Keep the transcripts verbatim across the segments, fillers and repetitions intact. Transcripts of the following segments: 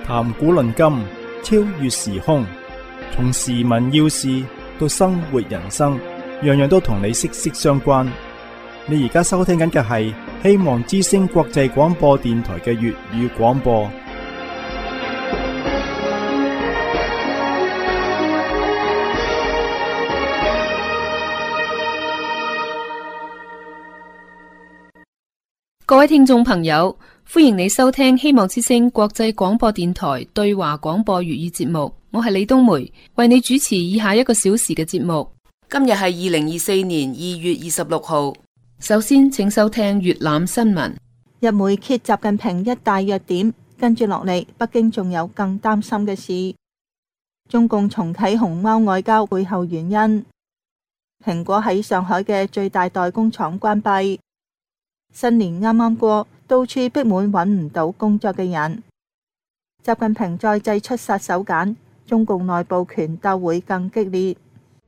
談古論今，超越時空，從時聞要事到生活人生，樣樣都同你息息相關。你而家收聽緊嘅係希望之聲國際廣播電台嘅粵語廣播。 各位聽眾朋友，歡迎你收聽希望之聲國際廣播電台對華廣播粵語節目。我係李冬梅，為你主持以下一個小時嘅節目。今日係二零二四年二月二十六號。首先，請收聽粵覽新聞。 日媒揭習近平一大弱點，跟住落嚟，北京仲有更擔心嘅事。中共重啟熊貓外交背後原因。蘋果喺上海嘅最大代工廠關閉。新年啱啱過，到處逼滿揾唔到工作嘅人。習近平再祭出殺手鐧，中共內部權鬥會更激烈。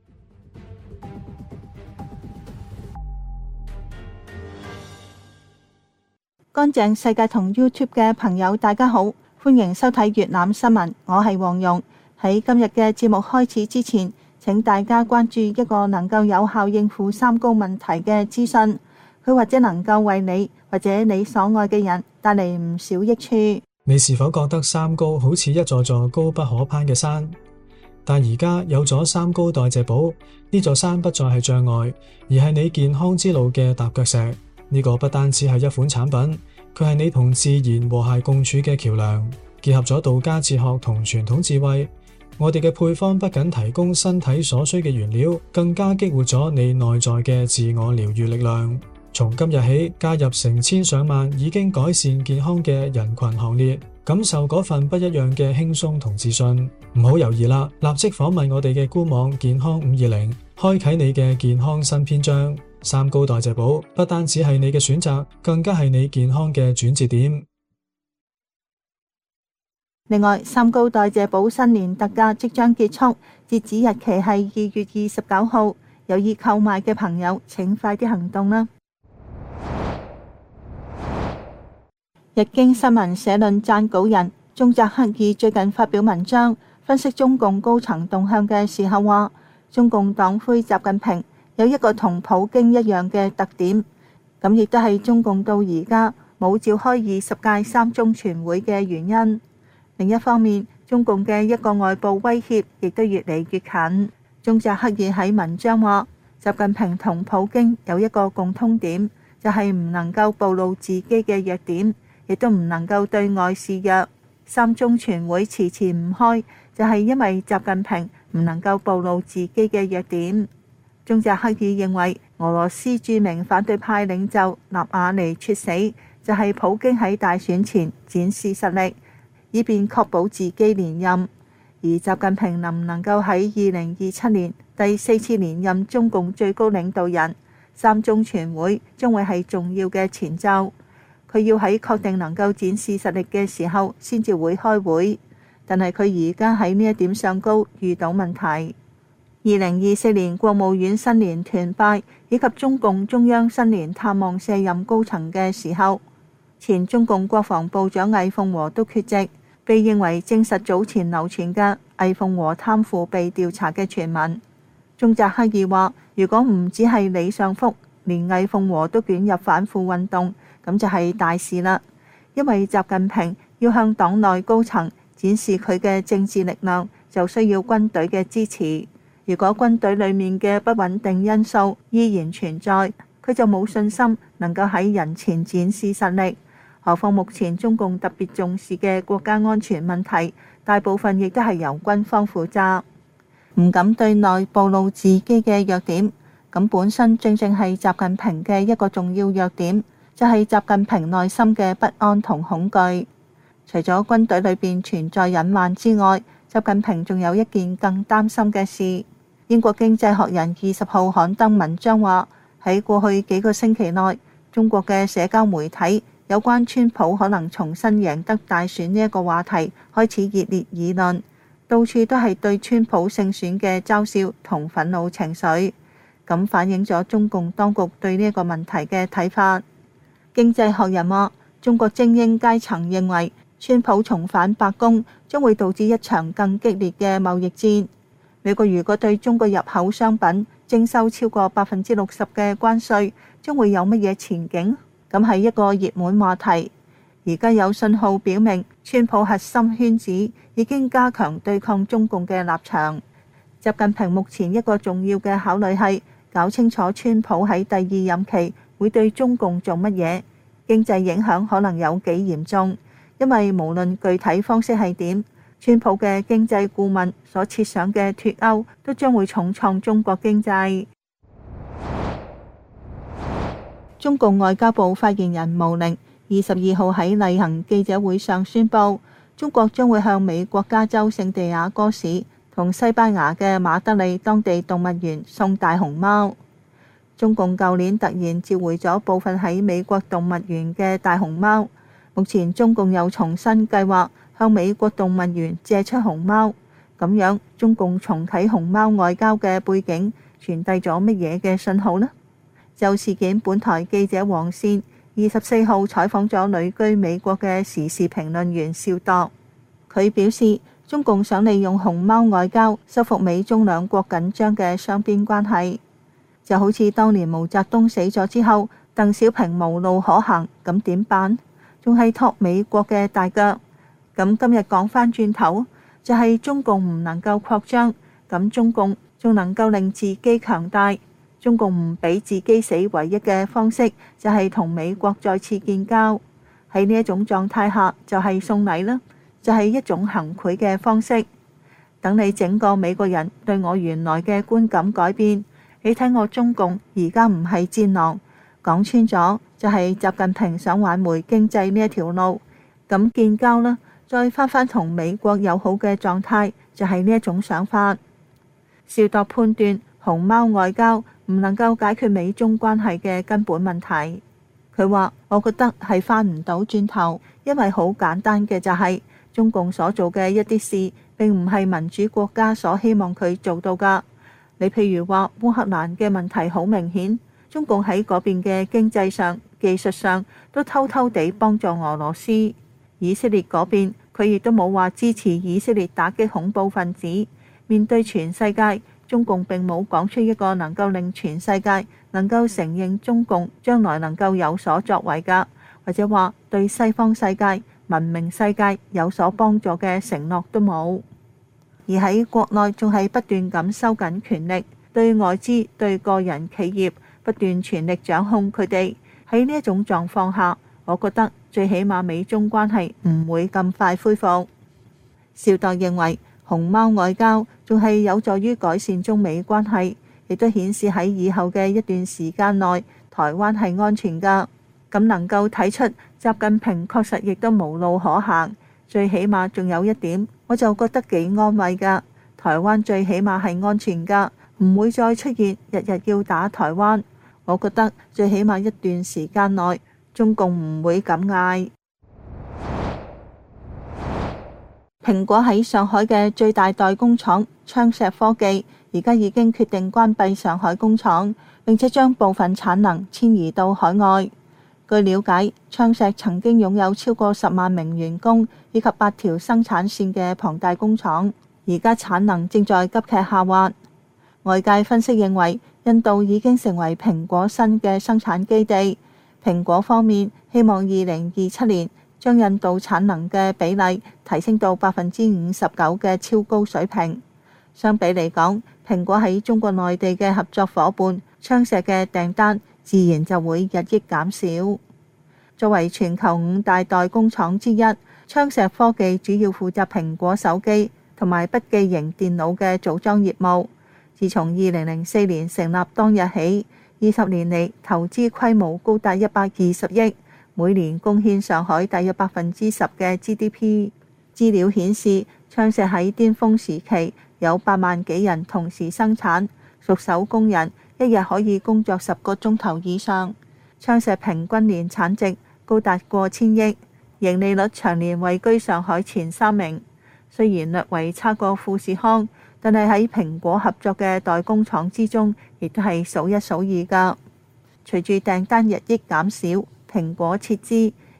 乾淨世界同 YouTube 嘅朋友大家好，歡迎收睇粵覽新聞，我係黃蓉。喺今日嘅節目開始之前，請大家關注一個能夠有效應付三高問題嘅資訊。佢或者能夠為你或者你所愛嘅人帶嚟唔少益處。 你是否覺得三高好似一座座高不可攀嘅山？但而家有咗三高代謝寶，呢座山不再係障礙，而係你健康之路嘅踏腳石。呢個不單止係一款產品，佢係你同自然和諧共處嘅橋樑，結合咗道家哲學同傳統智慧。我哋嘅配方不僅提供身體所需嘅原料，更加激活咗你內在嘅自我療癒力量。從今日起，加入成千上萬已經改善健康嘅人群行列，感受嗰份不一樣嘅輕鬆同自信。唔好猶豫啦，立即訪問我哋嘅官網健康五二零，開啟你嘅健康新篇章。三高代謝寶不單只係你嘅選擇，更加係你健康嘅轉折點。 另外，三高代謝寶新年特價即將結束，截止日期係二月二十九號。有意購買嘅朋友，請快啲行動啦！日經新聞社論撰稿人中澤克二最近發表文章，分析中共高層動向嘅時候話，中共黨魁習近平有一個同普京一樣嘅特點，咁亦都係中共到而家冇召開二十屆三中全會嘅原因。另一方面，中共嘅一個外部威脅亦都越嚟越近。中澤克二喺文章話，習近平同普京有一個共通點，就係唔能夠暴露自己嘅弱點，亦都唔能夠對外示弱。三中全會遲遲唔開，就係因為習近平唔能夠暴露自己嘅弱點。中澤克爾認為，俄羅斯著名反對派領袖納瓦尼猝死，就係普京喺大選前展示實力，以便確保自己連任。而習近平能唔能夠喺二零二七年第四次連任中共最高領導人，三中全會將會係重要嘅前奏。佢要喺確定能夠展示實力嘅時候先至會開會，但係佢而家喺呢一點上高遇到問題。二零二四年國務院新年團拜以及中共中央新年探望卸任高層嘅時候，前中共國防部長魏鳳和都缺席，被認為證實早前流傳嘅魏鳳和貪腐被調查嘅傳聞。中澤克二話，如果唔只係李尚福，連魏鳳和都捲入反腐運動，咁就係大事啦。因為習近平要向黨內高層展示佢嘅政治力量，就需要軍隊嘅支持。如果軍隊裡面嘅不穩定因素依然存在，佢就冇信心能夠喺人前展示實力。何況目前中共特別重視嘅國家安全問題，大部分亦都係由軍方負責，唔敢對內暴露自己嘅弱點。咁本身正正係習近平嘅一個重要弱點，就係習近平內心嘅不安同恐懼。除咗軍隊裏邊存在隱患之外，習近平仲有一件更擔心嘅事。英國經濟學人二十號刊登文章話，喺過去幾個星期內，中國嘅社交媒體有關川普可能重新贏得大選呢一個話題開始熱烈議論，到處都係對川普勝選嘅嘲笑同憤怒情緒，咁反映咗中共當局對呢一個問題嘅睇法。經濟學人話，中國精英階層認為川普重返白宮將會導致一場更激烈嘅貿易戰。美國如果對中國入口商品徵收超過百分之六十嘅關稅，將會有乜嘢前景？咁係一個熱門話題。而家有信號表明，川普核心圈子已經加強對抗中共嘅立場。習近平目前一個重要嘅考慮係搞清楚川普喺第二任期會對中共做乜嘢，經濟影響可能有幾嚴重。因為無論具體方式係點，川普嘅經濟顧問所設想嘅脫歐都將會重創中國經濟。中共外交部發言人毛寧二十二號喺例行記者會上宣布，中國將會向美國加州聖地亞哥市同西班牙嘅馬德里當地動物園送大熊貓。中共舊年突然召回咗部分喺美國動物園嘅大熊貓，目前中共又重新計劃向美國動物園借出熊貓，咁樣中共重啟熊貓外交嘅背景傳遞咗乜嘢嘅信號呢？就事件，本台記者黃倩二十四號採訪咗旅居美國嘅時事評論員邵度，佢表示中共想利用熊貓外交修復美中兩國緊張嘅雙邊關係，就好似當年毛澤東死咗之後，鄧小平無路可行，咁點辦？仲係托美國嘅大腳。咁今日講返轉頭，就係、是、中共唔能夠擴張，咁中共仲能夠令自己強大。中共唔俾自己死，唯一嘅方式就係同美國再次建交。喺呢一種狀態下，就係送禮啦，就係一種行賄嘅方式。等你整個美國人對我原來嘅觀感改變，你睇我中共而家唔係戰狼，講穿咗就係習近平想挽回經濟呢一條路，咁建交啦，再翻返同美國友好嘅狀態，就係呢一種想法。邵度判斷熊貓外交唔能夠解決美中關係嘅根本問題。佢話：我覺得係翻唔到轉頭，因為好簡單嘅就係中共所做嘅一啲事並唔係民主國家所希望佢做到㗎。你譬如話烏克蘭嘅問題好明顯，中共喺嗰邊嘅經濟上、技術上都偷偷地幫助俄羅斯。以色列嗰邊佢亦都冇話支持以色列打擊恐怖分子。面對全世界，中共並冇講出一個能夠令全世界能夠承認中共將來能夠有所作為㗎，或者話對西方世界、文明世界有所幫助嘅承諾都冇。而喺國內仲係不斷咁收緊權力，對外資、對個人企業不斷全力掌控佢哋。喺呢一種狀況下，我覺得最起碼美中關係唔會咁快恢復。邵度認為熊貓外交仲係有助於改善中美關係，亦都顯示喺以後嘅一段時間內，台灣係安全㗎。咁能夠睇出習近平確實亦都無路可行。最起碼仲有一點，我就覺得幾安慰㗎。台灣最起碼係安全㗎，唔會再出現日日要打台灣。我覺得最起碼一段時間內，中共唔會咁嗌。蘋果喺上海嘅最大代工廠昌碩科技，而家已經決定關閉上海工廠，並且將部分產能遷移到海外。據了解，昌碩曾經擁有超過十萬名員工以及八條生產線嘅龐大工廠，而家產能正在急劇下滑。外界分析認為，印度已經成為蘋果新嘅生產基地。蘋果方面希望二零二七年將印度產能嘅比例提升到百分之五十九嘅超高水平。相比嚟講，蘋果喺中國內地嘅合作伙伴昌碩嘅訂單自然就會日益減少。作為全球五大代工廠之一，昌碩科技主要負責蘋果手機同埋筆記型電腦嘅組裝業務。自從二零零四年成立當日起，二十年嚟投資規模高達一百二十億。每年貢獻上海大約百分之十嘅 G D P。資料顯示，昌碩喺巔峰時期有八萬幾人同時生產，熟手工人一日可以工作十個鐘頭以上。昌碩平均年產值高達過千億，盈利率長年位居上海前三名。雖然略為差過富士康，但係喺蘋果合作嘅代工廠之中，亦都係數一數二㗎。隨住訂單日益減少，蘋果撤資，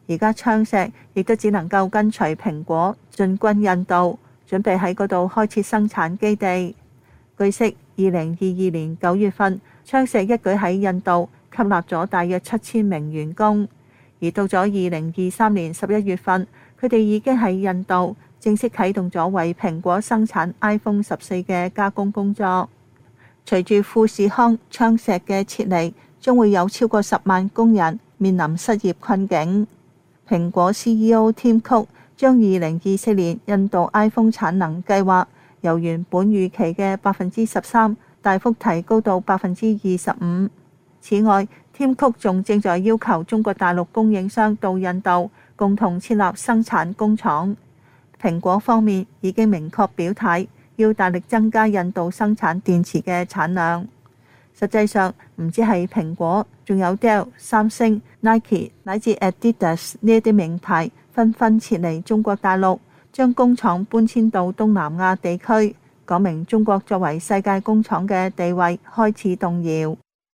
而家昌碩亦都只能夠跟隨蘋果進軍印度，準備喺嗰度開設生產基地。據悉，二零二二年九月份，昌碩一舉喺印度吸納咗大約七千名員工，而到咗二零二三年十一月份，佢哋已經喺印度正式啟動咗為蘋果生產 iPhone 十四嘅加工工作。隨住富士康、昌碩嘅撤離，將會有超過十萬工人面臨失業困境。蘋果 C E O Tim Cook 將二零二四年印度 iPhone 產能計劃由原本預期嘅百分之十三大幅提高到百分之二十五。此外，Tim Cook 仲正在要求中國大陸供應商到印度共同設立生產工廠。蘋果方面已經明確表態，要大力增加印度生產電池嘅產量。實際上，唔止係蘋果，仲有 Dell、三星、Nike 乃至 Adidas 呢一啲名牌紛紛撤離中國大陸，將工廠搬遷到東南亞地區，講明中國作為世界工廠嘅地位開始動搖。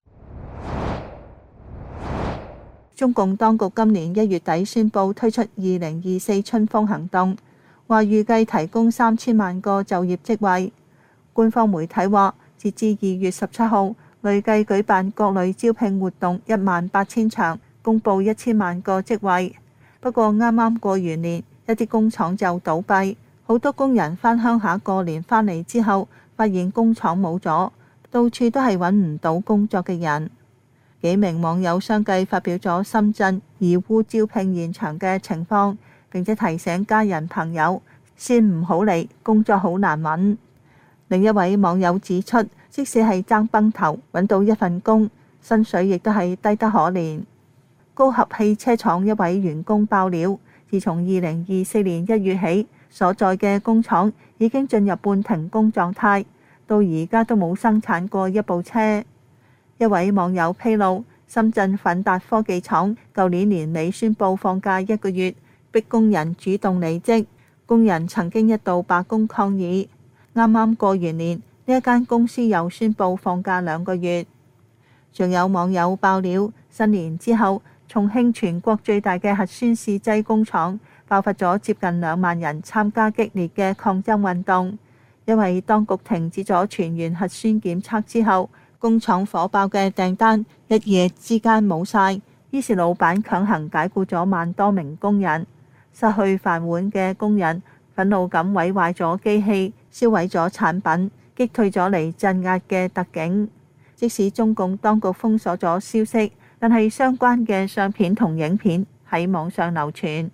中共當局今年一月底宣布推出二零二四春風行動，話預計提供三千萬個就業職位。官方媒體話，截至二月十七號，累計舉辦各類招聘活動一萬八千場，公佈一千萬個職位。不過啱啱過完年，一啲工廠就倒閉，好多工人返鄉下過年返嚟之後，發現工廠冇咗，到處都係揾唔到工作嘅人。幾名網友相繼發表咗深圳義烏招聘現場嘅情況，並且提醒家人朋友先唔好嚟，工作好難揾。另一位網友指出，即使係爭崩頭揾到一份工，薪水亦都係低得可憐。高合汽車廠一位員工爆料，自從二零二四年一月起，所在嘅工廠已經進入半停工狀態，到而家都冇生產過一部車。一位網友披露，深圳奮達科技廠舊年年尾宣布放假一個月，逼工人主動離職。工人曾經一度罷工抗議。啱啱過完年，呢一間公司又宣布放假兩個月。仲有網友爆料，新年之後，重慶全國最大嘅核酸試劑工廠爆發咗接近兩萬人參加激烈嘅抗爭運動，因為當局停止咗全員核酸檢測之後，工廠火爆嘅訂單一夜之間冇晒，於是老闆強行解僱咗萬多名工人。失去飯碗嘅工人憤怒咁毀壞咗機器，燒毀咗產品，擊退咗嚟鎮壓嘅特警。即使中共當局封鎖咗消息，但係相關嘅相片同影片喺網上流傳。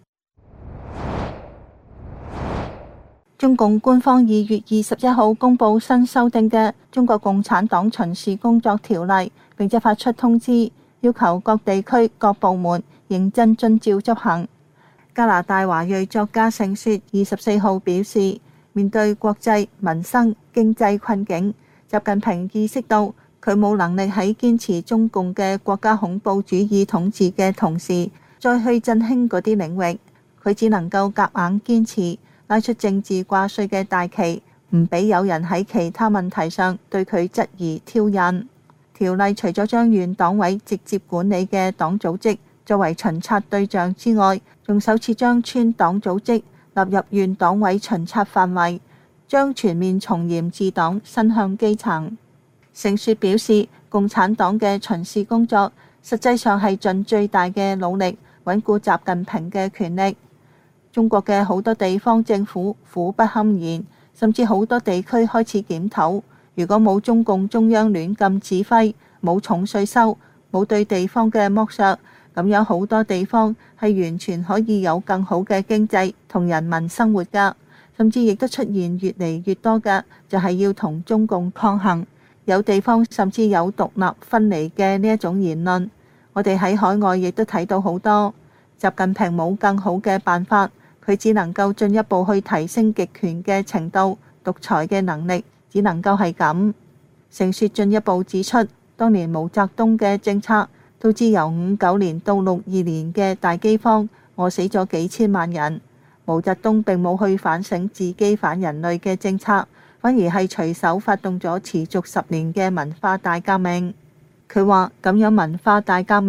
中共官方二月二十一號公布新修訂嘅《中國共產黨巡視工作條例》，並且發出通知，要求各地區各部門認真遵照執行。加拿大華裔作家盛雪二十四號表示，面對國際民生經濟困境，習近平意識到佢冇能力喺堅持中共嘅國家恐怖主義統治嘅同時，再去振興嗰啲領域，佢只能夠夾硬堅持，拉出政治掛帥嘅大旗，唔俾有人喺其他問題上對佢質疑挑釁。條例除咗將縣黨委直接管理嘅黨組織作為巡察對象之外，仲首次將村黨組織納入縣黨委巡察範圍，將全面從嚴治黨伸向基層。盛雪表示，共產黨嘅巡視工作實際上係盡最大嘅努力穩固習近平嘅權力。中國嘅好多地方政府苦不堪言，甚至好多地區開始檢討，如果冇中共中央亂禁指揮，冇重稅收，冇對地方嘅剝削，咁樣好多地方係完全可以有更好嘅經濟同人民生活㗎，甚至亦都出現越嚟越多嘅就係要同中共抗衡，有地方甚至有獨立分離嘅呢一種言論。我哋喺海外亦都睇到好多。習近平冇更好嘅辦法，佢只能夠進一步去提升極權嘅程度，獨裁嘅能力只能夠係咁。盛雪進一步指出，當年毛澤東嘅政策導致由五九年到六二年嘅大饑荒，餓死咗幾千萬人。毛澤東並冇去反省自己反人類嘅政策，反而係隨手發動咗持續十年嘅文化大革命。佢話咁樣文化大革命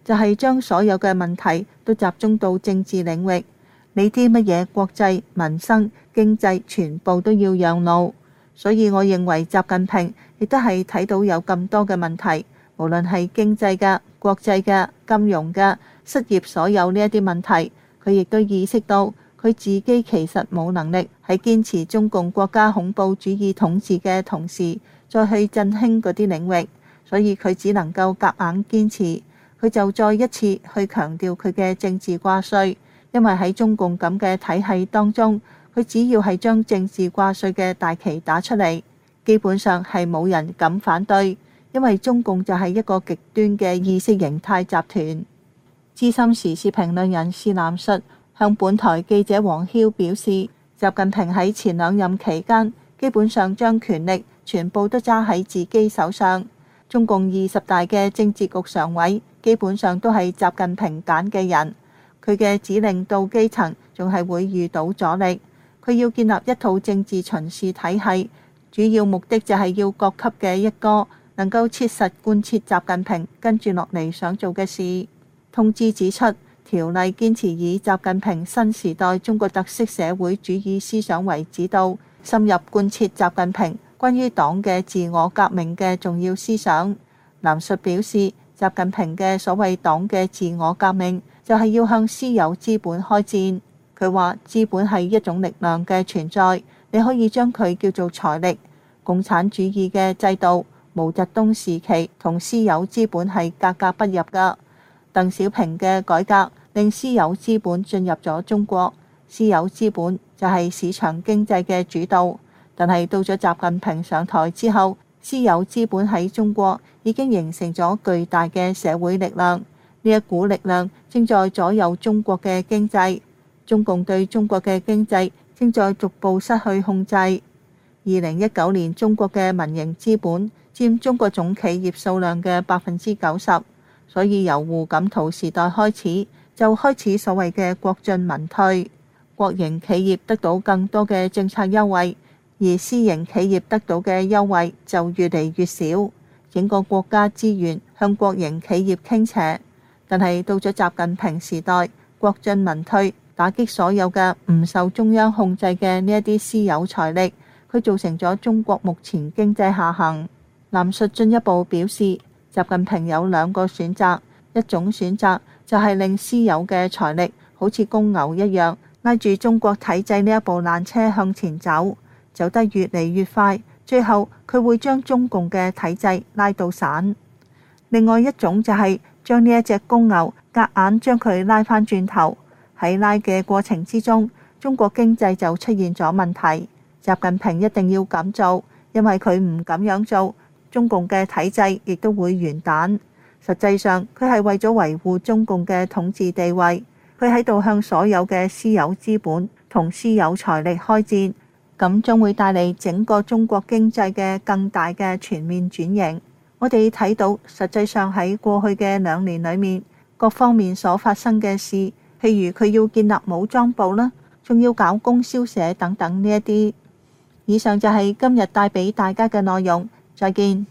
就係將所有嘅問題都集中到政治領域，你啲乜嘢國際、民生、經濟全部都要讓路。所以我認為習近平亦都係睇到有咁多嘅問題，無論係經濟嘅、國際嘅、金融嘅、失業，所有呢一啲問題，佢亦都意識到佢自己其實冇能力喺堅持中共國家恐怖主義統治嘅同時，再去振興嗰啲領域，所以佢只能夠夾硬堅持。佢就再一次去強調佢嘅政治掛帥，因為喺中共咁嘅體系當中，佢只要係將政治掛帥嘅大旗打出嚟，基本上係冇人敢反對，因為中共就係一個極端嘅意識形態集團。資深時事評論人士藍述向本台記者黃囂表示，習近平喺前兩任期間基本上將權力全部都揸喺自己手上，中共二十大嘅政治局常委基本上都係習近平揀嘅人，佢嘅指令到基層仲係會遇到阻力。佢要建立一套政治巡視體系，主要目的就係要各級嘅一哥能夠切實貫徹習近平跟住落嚟想做嘅事。通知指出，條例堅持以習近平新時代中國特色社會主義思想為指導，深入貫徹習近平關於黨嘅自我革命嘅重要思想。藍述表示，習近平嘅所謂黨嘅自我革命就係要向私有資本開戰。佢話資本係一種力量嘅存在，你可以將佢叫做財力。共產主義嘅制度，毛澤東時期同私有資本係格格不入噶。鄧小平嘅改革令私有資本進入咗中國，私有資本就係市場經濟嘅主導。但係到咗習近平上台之後，私有資本喺中國已經形成咗巨大嘅社會力量，呢一股力量正在左右中國嘅經濟。中共對中國嘅經濟正在逐步失去控制。二零一九年中國嘅民營資本佔中國總企業數量嘅百分之九十，所以由胡錦濤時代開始就開始所謂嘅國進民退，國營企業得到更多嘅政策優惠，而私營企業得到嘅優惠就越嚟越少，整個國家資源向國營企業傾斜。但係到咗習近平時代，國進民退，打擊所有嘅唔受中央控制嘅呢一啲私有財力，佢造成咗中國目前經濟下行。藍述進一步表示，習近平有兩個選擇，一種選擇就係令私有嘅財力好似公牛一樣拉住中國體制呢一部爛車向前走，走得越嚟越快，最後佢會將中共嘅體制拉到散。另外一種就係將呢一隻公牛夾硬將佢拉返轉頭，喺拉嘅過程之中，中國經濟就出現咗問題。習近平一定要咁做，因為佢唔咁樣做，中共嘅體制亦都會完蛋。實際上，佢係為咗維護中共嘅統治地位，佢喺度向所有嘅私有資本同私有財力開戰，咁將會帶嚟整個中國經濟嘅更大嘅全面轉型。我哋睇到，實際上喺過去嘅兩年裏面，各方面所發生嘅事，譬如佢要建立武裝部啦，仲要搞供銷社等等呢一啲。以上就係今日帶俾大家嘅內容，再見。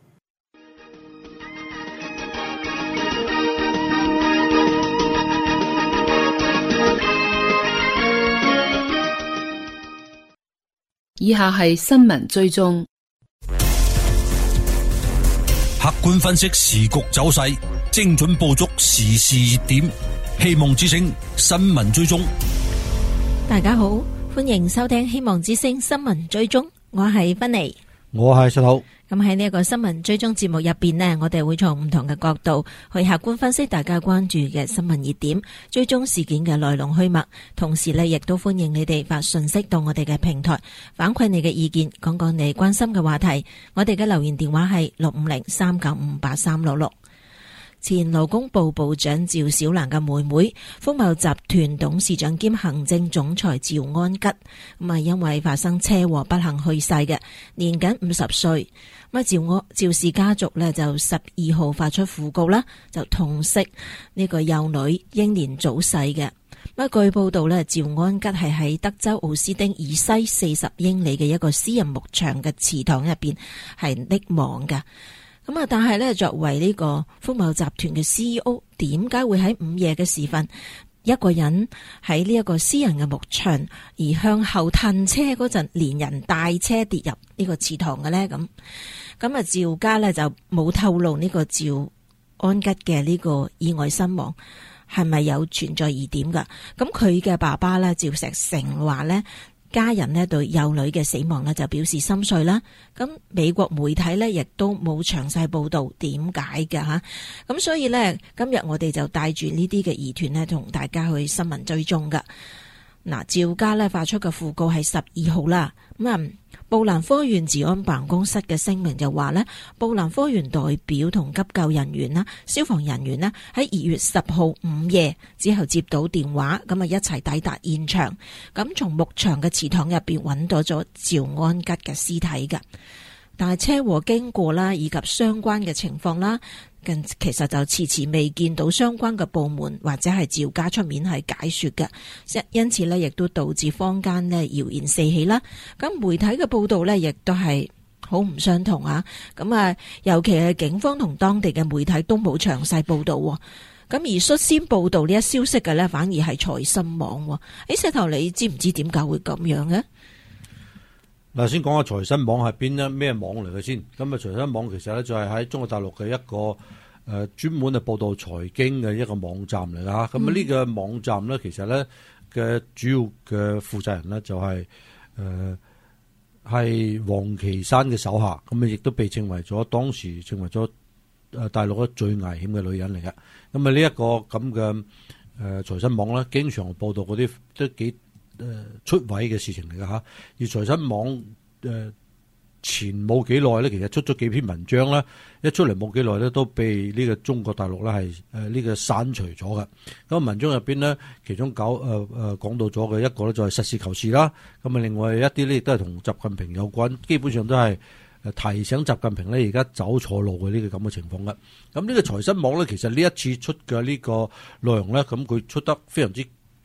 以下係新聞追蹤， 客觀分析時局走勢，精準捕捉時事熱點。希望之聲新聞追蹤。 大家好，歡迎收聽希望之聲新聞追蹤，我係芬妮， 我係石頭。 咁喺呢一個新聞追蹤節目入邊呢，我哋會從唔同嘅角度去客觀分析大家關注嘅新聞熱點，追蹤事件嘅來龍去脈。同時呢，亦都歡迎你哋發信息到我哋嘅平台，反饋你嘅意見，講講你關心嘅話題。我哋嘅留言電話係六五零三九五八三六六。前勞工部部長趙小蘭嘅妹妹，福茂集團董事長兼行政總裁趙安吉，咁啊因為發生車禍不幸去世嘅，年僅五十歲。咁啊趙安趙氏家族呢，就十二號發出訃告啦，就痛惜呢個幼女英年早逝嘅。咁據報道呢，趙安吉係喺德州奧斯丁以西四十英里嘅一個私人牧場嘅祠堂入邊係溺亡嘅。 咁啊，但係咧，作為呢個福茂集團嘅 C E O， 點解會喺午夜嘅時分，一個人喺呢一個私人嘅牧場而向後褪車嗰陣，連人帶車跌入呢個池塘嘅咧？咁咁啊，趙家咧就冇透露呢個趙安吉嘅呢個意外身亡係咪有存在疑點噶？咁佢嘅爸爸咧，趙石成話咧，家人呢對幼女嘅死亡呢就表示心碎啦。咁美國媒體呢亦都冇詳細報道點解嘅吓。咁所以呢，今日我哋就帶住呢啲嘅疑團呢，同大家去新聞追蹤噶。嗱，趙家呢發出嘅訃告係十二號啦。咁啊，布蘭科縣治安辦公室嘅聲明就話呢，布蘭科縣代表同急救人員啦、消防人員呢喺二月十號午夜之後接到電話，咁啊一齊抵達現場，咁從牧場嘅池塘入邊揾到咗趙安吉嘅屍體㗎。但係車禍經過啦，以及相關嘅情況啦，近其實就遲遲未見到相關嘅部門或者係趙家出面係解說嘅，因此呢亦都導致坊間呢謠言四起啦。咁媒體嘅報道呢亦都係好唔相同啊。咁啊，尤其係警方同當地嘅媒體都冇詳細報道。咁而率先報道呢一消息嘅呢，反而係財新網。誒，石頭，你知唔知點解會咁樣嘅？ 嗱，先講下財新網係邊一咩網嚟嘅先。咁啊，財新網其實咧就係喺中國大陸嘅一個誒專門係報道財經嘅一個網站嚟㗎。咁啊，呢個網站咧其實咧嘅主要嘅負責人咧就係誒係王岐山嘅手下。咁啊，亦都被稱為咗當時稱為咗誒大陸最危險嘅女人嚟嘅。咁啊，呢一個咁嘅誒財新網咧，經常報道嗰啲都幾誒出位嘅事情嚟㗎嚇，而財新網誒前冇幾耐咧，其實出咗幾篇文章啦，一出嚟冇幾耐咧，都被呢個中國大陸咧係誒呢個刪除咗嘅。咁文章入邊呢，其中九誒誒講到咗嘅一個咧就係實事求是啦。咁啊，另外一啲咧亦都係同習近平有關，基本上都係誒提醒習近平咧而家走錯路嘅呢個咁嘅情況嘅。咁呢個財新網咧，其實呢一次出嘅呢個內容咧，咁佢出得非常之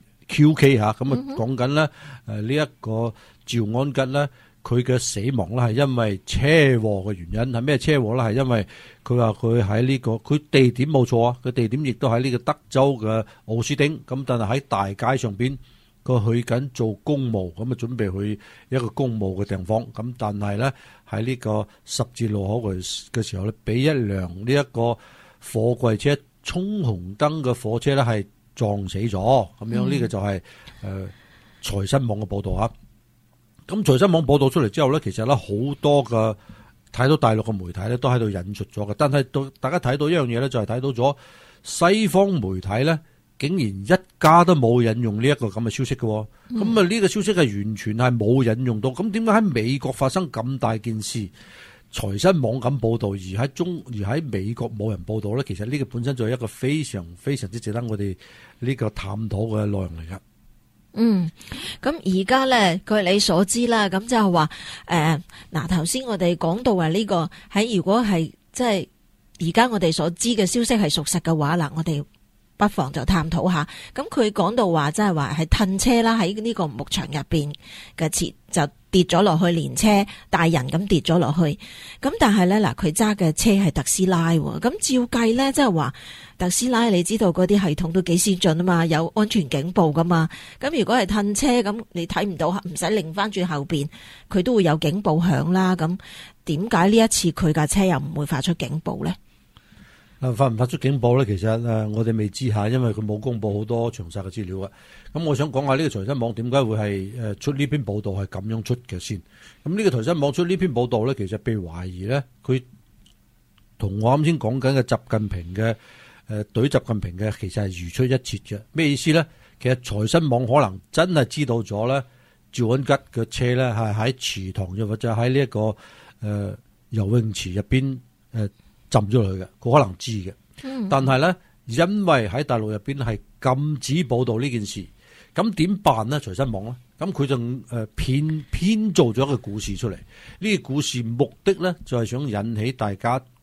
Q K 吓，咁啊講緊咧，誒呢一個趙安吉咧，佢嘅死亡咧係因為車禍嘅原因，係咩車禍咧？係因為佢話佢喺呢個，佢地點冇錯啊，佢地點亦都喺呢個德州嘅奧斯丁，咁但係喺大街上邊，佢去緊做公務，咁啊準備去一個公務嘅地方，咁但係咧喺呢個十字路口嘅時候咧，俾一輛呢一個貨櫃車衝紅燈嘅火車咧係撞死咗，咁樣呢個就係誒財新網嘅報道吓。咁財新網報道出嚟之後咧，其實咧好多嘅睇到大陸嘅媒體咧都喺度引述咗嘅，但係到大家睇到一樣嘢咧，就係睇到咗西方媒體咧竟然一家都冇引用呢一個咁嘅消息嘅，咁啊呢個消息係完全係冇引用到。咁點解喺美國發生咁大件事，財新網咁報道，而喺中而喺美國冇人報道咧？其實呢個本身就係一個非常非常之值得我哋呢個探討嘅內容嚟噶。 嗯，咁而家咧，據你所知啦，咁就係話誒，嗱頭先我哋講到話呢個喺如果係即係而家我哋所知嘅消息係屬實嘅話，嗱我哋不妨就探討下。咁佢講到話即係話係褪車啦，喺呢個牧場入邊嘅切就跌咗落去，連車帶人咁跌咗落去。咁但係咧嗱，佢揸嘅車係特斯拉，咁照計咧即係話特斯拉，你知道嗰啲系統都幾先進啊嘛，有安全警報噶嘛。咁如果係褪車咁，你睇唔到，唔使擰翻轉後邊，佢都會有警報響啦。咁點解呢一次佢架車又唔會發出警報咧？ 發唔發出警報咧？其實誒，我哋未知下，因為佢冇公布好多詳細嘅資料啊。咁我想講下呢個財新網點解會係誒出呢篇報道係咁樣出嘅先。咁呢個財新網出呢篇報道咧，其實被懷疑咧，佢同我啱先講緊嘅習近平嘅誒對習近平嘅，其實係如出一轍嘅。咩意思咧？其實財新網可能真係知道咗咧，趙安吉嘅車咧係喺池塘又或者喺呢一個誒、呃、游泳池入邊誒。呃浸咗落去嘅，佢可能知嘅，但係咧，因為喺大陸入邊係禁止報道呢件事，咁點辦呢？財新網咧，咁佢就誒編編造咗一個故事出嚟。呢個故事目的咧就係想引起大家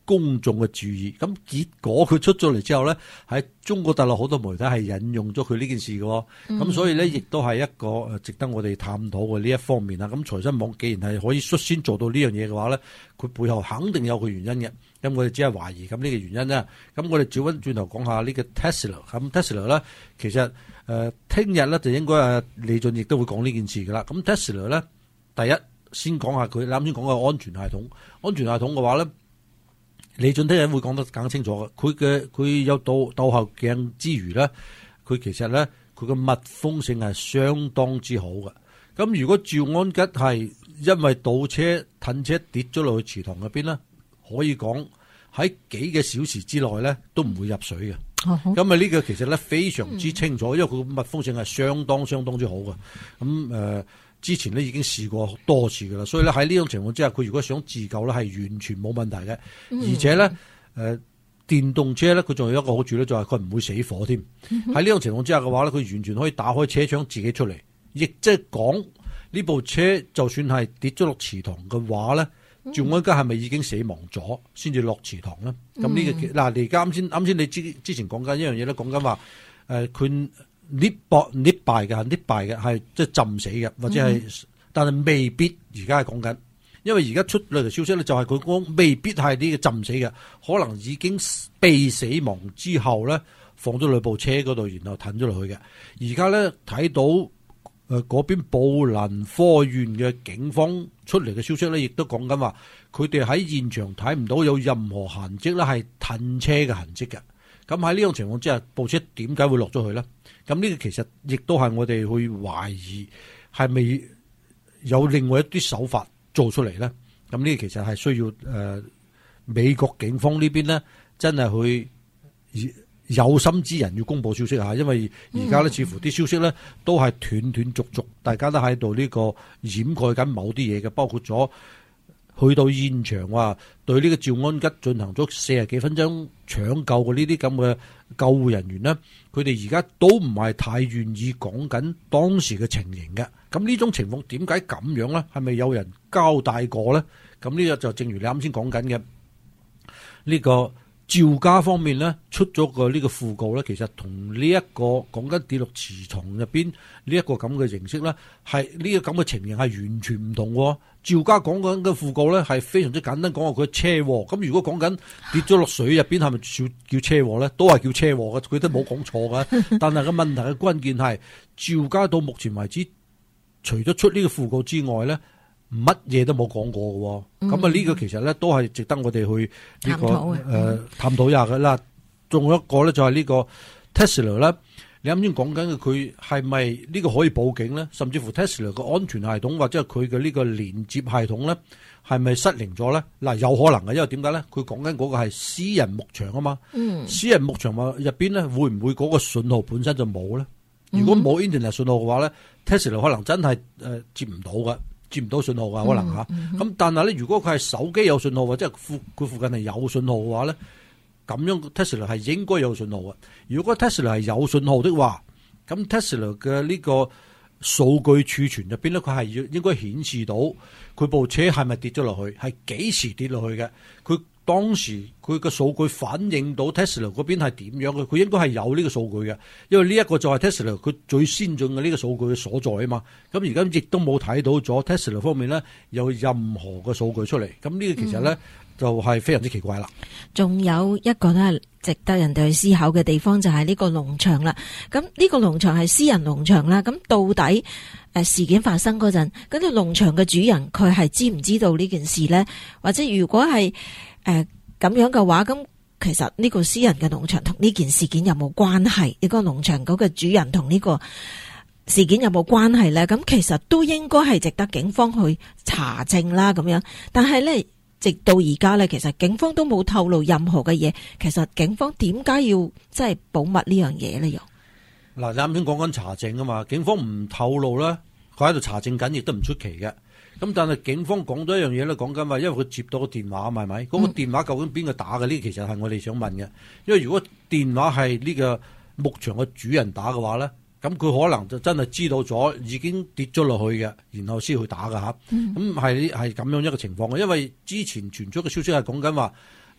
公眾嘅注意。咁結果佢出咗嚟之後咧，喺中國大陸好多媒體係引用咗佢呢件事嘅。咁、嗯、所以咧，亦都係一個誒值得我哋探討嘅呢一方面啦。咁財新網既然係可以率先做到呢樣嘢嘅話咧，佢背後肯定有佢原因嘅。咁我哋只係懷疑咁呢個原因咧。咁我哋轉翻轉頭講下呢個 Tesla。咁 Tesla 咧，其實誒聽日咧就應該誒李俊亦都會講呢件事噶啦。咁 Tesla 咧，第一先講下佢啱先講嘅安全系統。安全系統嘅話咧，李俊聽日會講得更清楚嘅。佢嘅佢有倒倒後鏡之餘咧，佢其實咧佢嘅密封性係相當之好嘅。咁如果趙安吉係因為倒車褪車跌咗落去池塘入邊咧，可以講喺幾個小時之內咧都唔會入水嘅。咁啊呢個其實咧非常之清楚，因為佢嘅密封性係相當相當之好嘅。咁誒。呃之前咧已經試過多次㗎啦，所以咧喺呢種情況之下，佢如果想自救咧係完全冇問題嘅。嗯、而且咧誒、呃、電動車咧佢仲有一個好處咧，就係佢唔會死火添。喺呢種情況之下嘅話咧，佢完全可以打開車窗自己出嚟，亦即係講呢部車就算係跌咗落池塘嘅話咧，趙安吉係咪已經死亡咗先至落池塘咧？咁呢、這個嗱、嗯，你啱先啱先你之之前講緊一樣嘢咧，講緊話誒佢。呃溺薄溺敗嘅，溺敗嘅係即係浸死嘅，或者係，嗯、但係未必而家係講緊，因為而家出嚟嘅消息咧，就係佢講未必係呢個浸死嘅，可能已經被死亡之後咧，放咗落部車嗰度，然後褪咗落去嘅。而家咧睇到誒嗰邊布林科縣嘅警方出嚟嘅消息咧，亦都講緊話，佢哋喺現場睇唔到有任何痕跡咧，係褪車嘅痕跡嘅。咁喺呢種情況之下，部車點解會落咗去咧？咁呢個其實亦都係我哋去懷疑係咪有另外一啲手法做出嚟咧？咁呢個其實係需要誒、呃、美國警方呢邊咧，真係去有心之人要公佈消息嚇，因為而家咧似乎啲消息咧都係斷斷續續，大家都喺度呢個掩蓋緊某啲嘢嘅，包括咗。去到現場話對呢個趙安吉進行咗四十幾分鐘搶救嘅呢啲咁嘅救護人員呢，佢哋而家都唔係太願意講緊當時嘅情形嘅。咁呢種情況點解咁樣呢？係咪有人交代過呢？咁呢個就正如你啱先講緊嘅呢個趙家方面呢，出咗個呢個訃告呢，其實同呢一個講緊跌落池塘入邊呢一個咁嘅形式呢，係呢個咁嘅情形係完全唔同喎。趙家講緊嘅訃告咧係非常之簡單，講話佢車禍。咁如果講緊跌咗落水入邊，係咪叫叫車禍咧？都係叫車禍嘅，佢都冇講錯嘅。但係個問題嘅關鍵係趙家到目前為止，除咗出呢個訃告之外咧，乜嘢都冇講過嘅。咁啊呢個其實咧都係值得我哋去呢、這個誒探討、呃、探討一下嘅啦。仲有一個咧就係呢個 Tesla 咧。你啱先講緊嘅佢係咪呢個可以報警咧？甚至乎 Tesla 嘅安全系統或者係佢嘅呢個連接系統咧，係咪失靈咗咧？嗱，有可能嘅，因為點解咧？佢講緊嗰個係私人牧場啊嘛，嗯、私人牧場話入邊咧會唔會嗰個信號本身就冇咧？如果冇 internet 信號嘅話咧、嗯、，Tesla 可能真係誒、呃、接唔到嘅，接唔到信號嘅可能吓。咁、嗯嗯、但係咧，如果佢係手機有信號或者係附佢附近係有信號嘅話咧？咁樣 Tesla 係應該有信號嘅。如果 Tesla 係有信號的話，咁 Tesla 嘅呢個數據儲存入邊咧，佢係要應該顯示到佢部車係咪跌咗落去，係幾時跌落去嘅。佢當時佢嘅數據反映到 Tesla 嗰邊係點樣嘅，佢應該係有呢個數據嘅。因為呢一個就係 Tesla 佢最先進嘅呢個數據嘅所在啊嘛。咁而家亦都冇睇到咗 Tesla 方面咧有任何嘅數據出嚟。咁呢個其實咧。嗯就係非常之奇怪啦。 仲有一個咧，值得人哋去思考嘅地方就係呢個農場啦。咁呢個農場係私人農場啦。咁到底誒事件發生嗰陣，咁啲農場嘅主人佢係知唔知道呢件事咧？或者如果係誒咁樣嘅話，咁其實呢個私人嘅農場同呢件事件有冇關係？呢個農場嗰個主人同呢個事件有冇關係咧？咁其實都應該係值得警方去查證啦。咁樣，但係咧。直到而家咧，其實警方都冇透露任何嘅嘢。其實警方點解要即係保密呢樣嘢咧？又嗱，你啱先講緊查證啊嘛，警方唔透露咧，佢喺度查證緊，亦都唔出奇嘅。咁但係警方講咗一樣嘢咧，講緊話，因為佢接到個電話，係咪？嗰、嗯、個電話究竟邊個打嘅？呢其實係我哋想問嘅。因為如果電話係呢個牧場嘅主人打嘅話咧。咁佢可能就真係知道咗已經跌咗落去嘅，然後先去打㗎吓。咁係係咁樣一個情況嘅，因為之前傳出嘅消息係講緊話，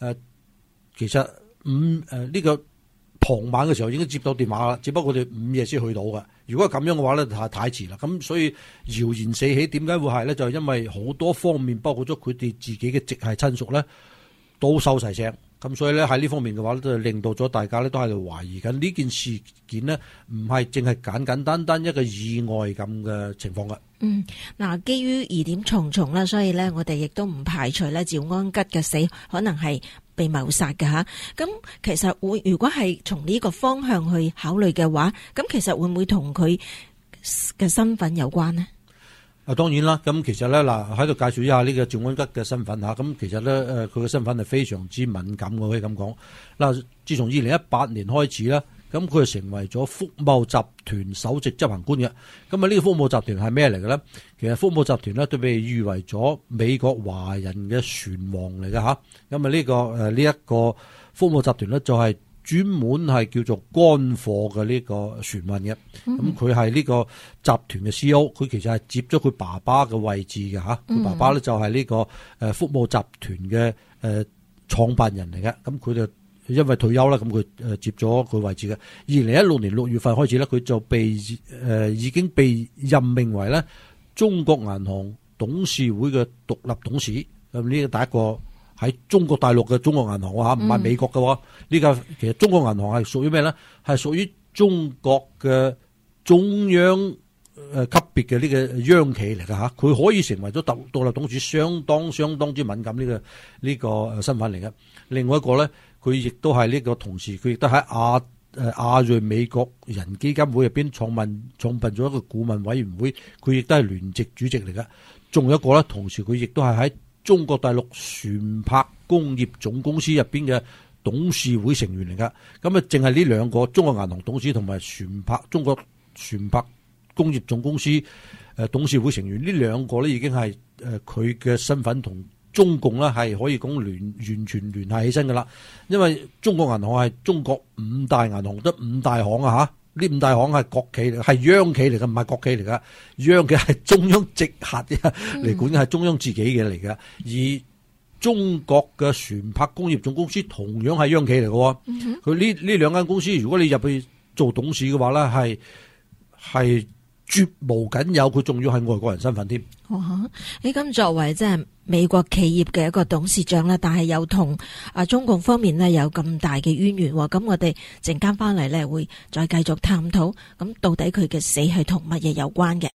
呃、其實午誒呢個傍晚嘅時候已經接到電話啦，只不過佢哋午夜先去到嘅。如果咁樣嘅話咧，太太遲啦。咁所以謠言四起，點解會係咧？就係因為好多方面，包括咗佢哋自己嘅直系親屬咧，都收晒聲。咁所以咧喺呢方面嘅話咧，都係令到咗大家咧都喺度懷疑緊呢件事件呢，唔係淨係簡簡單單一個意外咁嘅情況嘅。 嗯，嗱，基於疑點重重啦，所以咧我哋亦都唔排除咧趙安吉嘅死可能係被謀殺嘅吓。咁其實會如果係從呢個方向去考慮嘅話，咁其實會唔會同佢嘅身份有關呢？ 啊，當然啦，咁其實咧嗱，喺度介紹一下呢個趙安吉嘅身份吓。咁其實咧，誒，佢嘅身份係非常之敏感，我可以咁講。嗱，自從二零一八年開始咧，咁佢就成為咗福茂集團首席執行官嘅。咁啊，呢個福茂集團係咩嚟嘅咧？其實福茂集團咧都被譽為咗美國華人嘅船王嚟嘅吓。咁啊，呢個誒呢一個福茂集團咧就係專門係叫做乾貨嘅呢個船運嘅。咁佢係呢個集團嘅 C E O， 佢其實係接咗佢爸爸嘅位置嘅吓。佢爸爸咧就係呢個誒福茂集團嘅誒創辦人嚟嘅。咁佢就因為退休啦，咁佢誒接咗佢位置嘅。二零一六年六月份開始咧，佢就被誒、呃、已經被任命為咧中國銀行董事會嘅獨立董事。咁呢個第一個喺中國大陸嘅中國銀行吓，唔係美國嘅喎。呢、嗯、個其實中國銀行係屬於咩咧？係屬於中國嘅中央誒級別嘅呢個央企嚟嘅吓。佢可以成為咗獨獨立董事，相當相當之敏感呢、這個呢、這個身份嚟嘅。另外一個咧，佢亦都係呢個同時，佢亦都喺亞誒亞裔美國人基金會入邊創辦創辦咗一個顧問委員會，佢亦都係聯席主席嚟嘅。仲有一個咧，同時佢亦都係喺中國大陸船舶工業總公司入邊嘅董事會成員嚟噶。咁啊，淨係呢兩個中國銀行董事同埋船舶中國船舶工業總公司誒董事會成員呢兩個咧，已經係誒佢嘅身份同中共咧係可以講聯完全聯繫起身噶啦。因為中國銀行係中國五大銀行得五大行啊吓。呢五大行係國企嚟，係央企嚟嘅，唔係國企嚟噶。央企係中央直轄嚟管，係中央自己嘅嚟嘅。而中國嘅船舶工業總公司同樣係央企嚟嘅。佢呢呢兩間公司，如果你入去做董事嘅話咧，係係絕無僅有，佢仲要係外國人身份添。 哇！你咁作為即係美國企業嘅一個董事長啦，但係又同啊中共方面呢有咁大嘅淵源，咁我哋陣間翻嚟呢會再繼續探討，咁到底佢嘅死係同乜嘢有關嘅？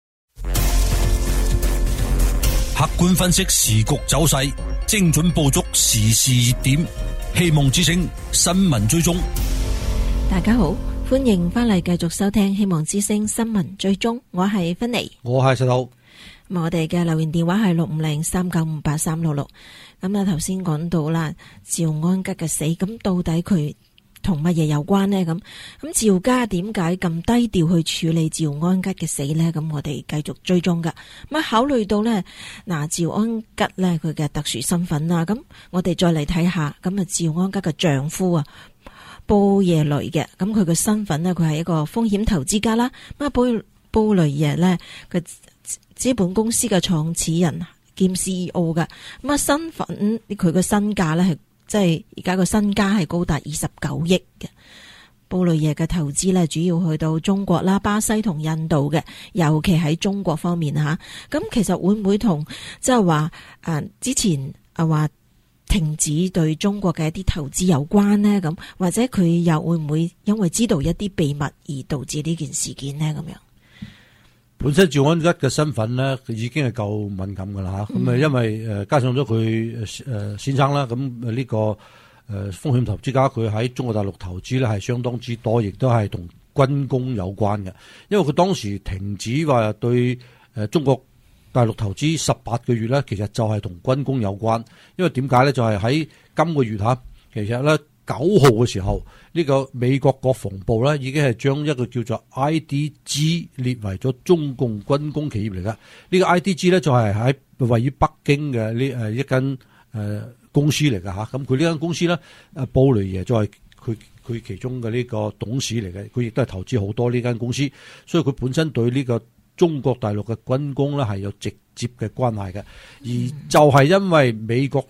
客觀分析時局走勢，精準捕捉時事熱點，希望之聲新聞追蹤。 大家好，歡迎翻嚟繼續收聽希望之聲新聞追蹤，我係芬妮， 我係石頭。 咁我哋嘅留言電話係六五零三九五八三六六。咁啊，頭先講到啦，趙安吉嘅死，咁到底佢同乜嘢有關呢？咁咁趙家點解咁低調去處理趙安吉嘅死呢？咁我哋繼續追蹤噶。咁啊，考慮到呢，嗱趙安吉呢，佢嘅特殊身份啦，咁我哋再嚟睇下，咁啊趙安吉嘅丈夫啊布耶雷嘅，咁佢嘅身份呢，佢係一個風險投資家啦。咁啊布布雷耶呢，佢資本公司嘅創始人兼 C E O 噶，咁啊身份佢嘅身價咧係即係而家個身家係高達二十九億嘅。布雷耶嘅投資咧主要去到中國啦、巴西同印度嘅，尤其喺中國方面吓。咁其實會唔會同即係話誒之前啊話停止對中國嘅一啲投資有關呢？咁或者佢又會唔會因為知道一啲秘密而導致呢件事件呢？咁樣？ 本身趙安吉嘅身份咧，已經係夠敏感噶啦吓。咁啊、嗯，因為誒加上咗佢誒先生啦，咁呢個誒風險投資家，佢喺中國大陸投資咧係相當之多，亦都係同軍工有關嘅。因為佢當時停止話對誒中國大陸投資十八個月咧，其實就係同軍工有關。因為點解咧？就係喺今個月吓，其實咧。九號嘅時候，呢、這個美國國防部咧已經係將一個叫做 I D G 列為咗中共軍工企業嚟噶。呢、這個 I D G 咧就係喺位於北京嘅呢誒一間誒公司嚟噶吓。咁佢呢間公司咧，誒布雷耶就係佢佢其中嘅呢個董事嚟嘅。佢亦都係投資好多呢間公司，所以佢本身對呢個中國大陸嘅軍工咧係有直接嘅關係嘅。而就係因為美國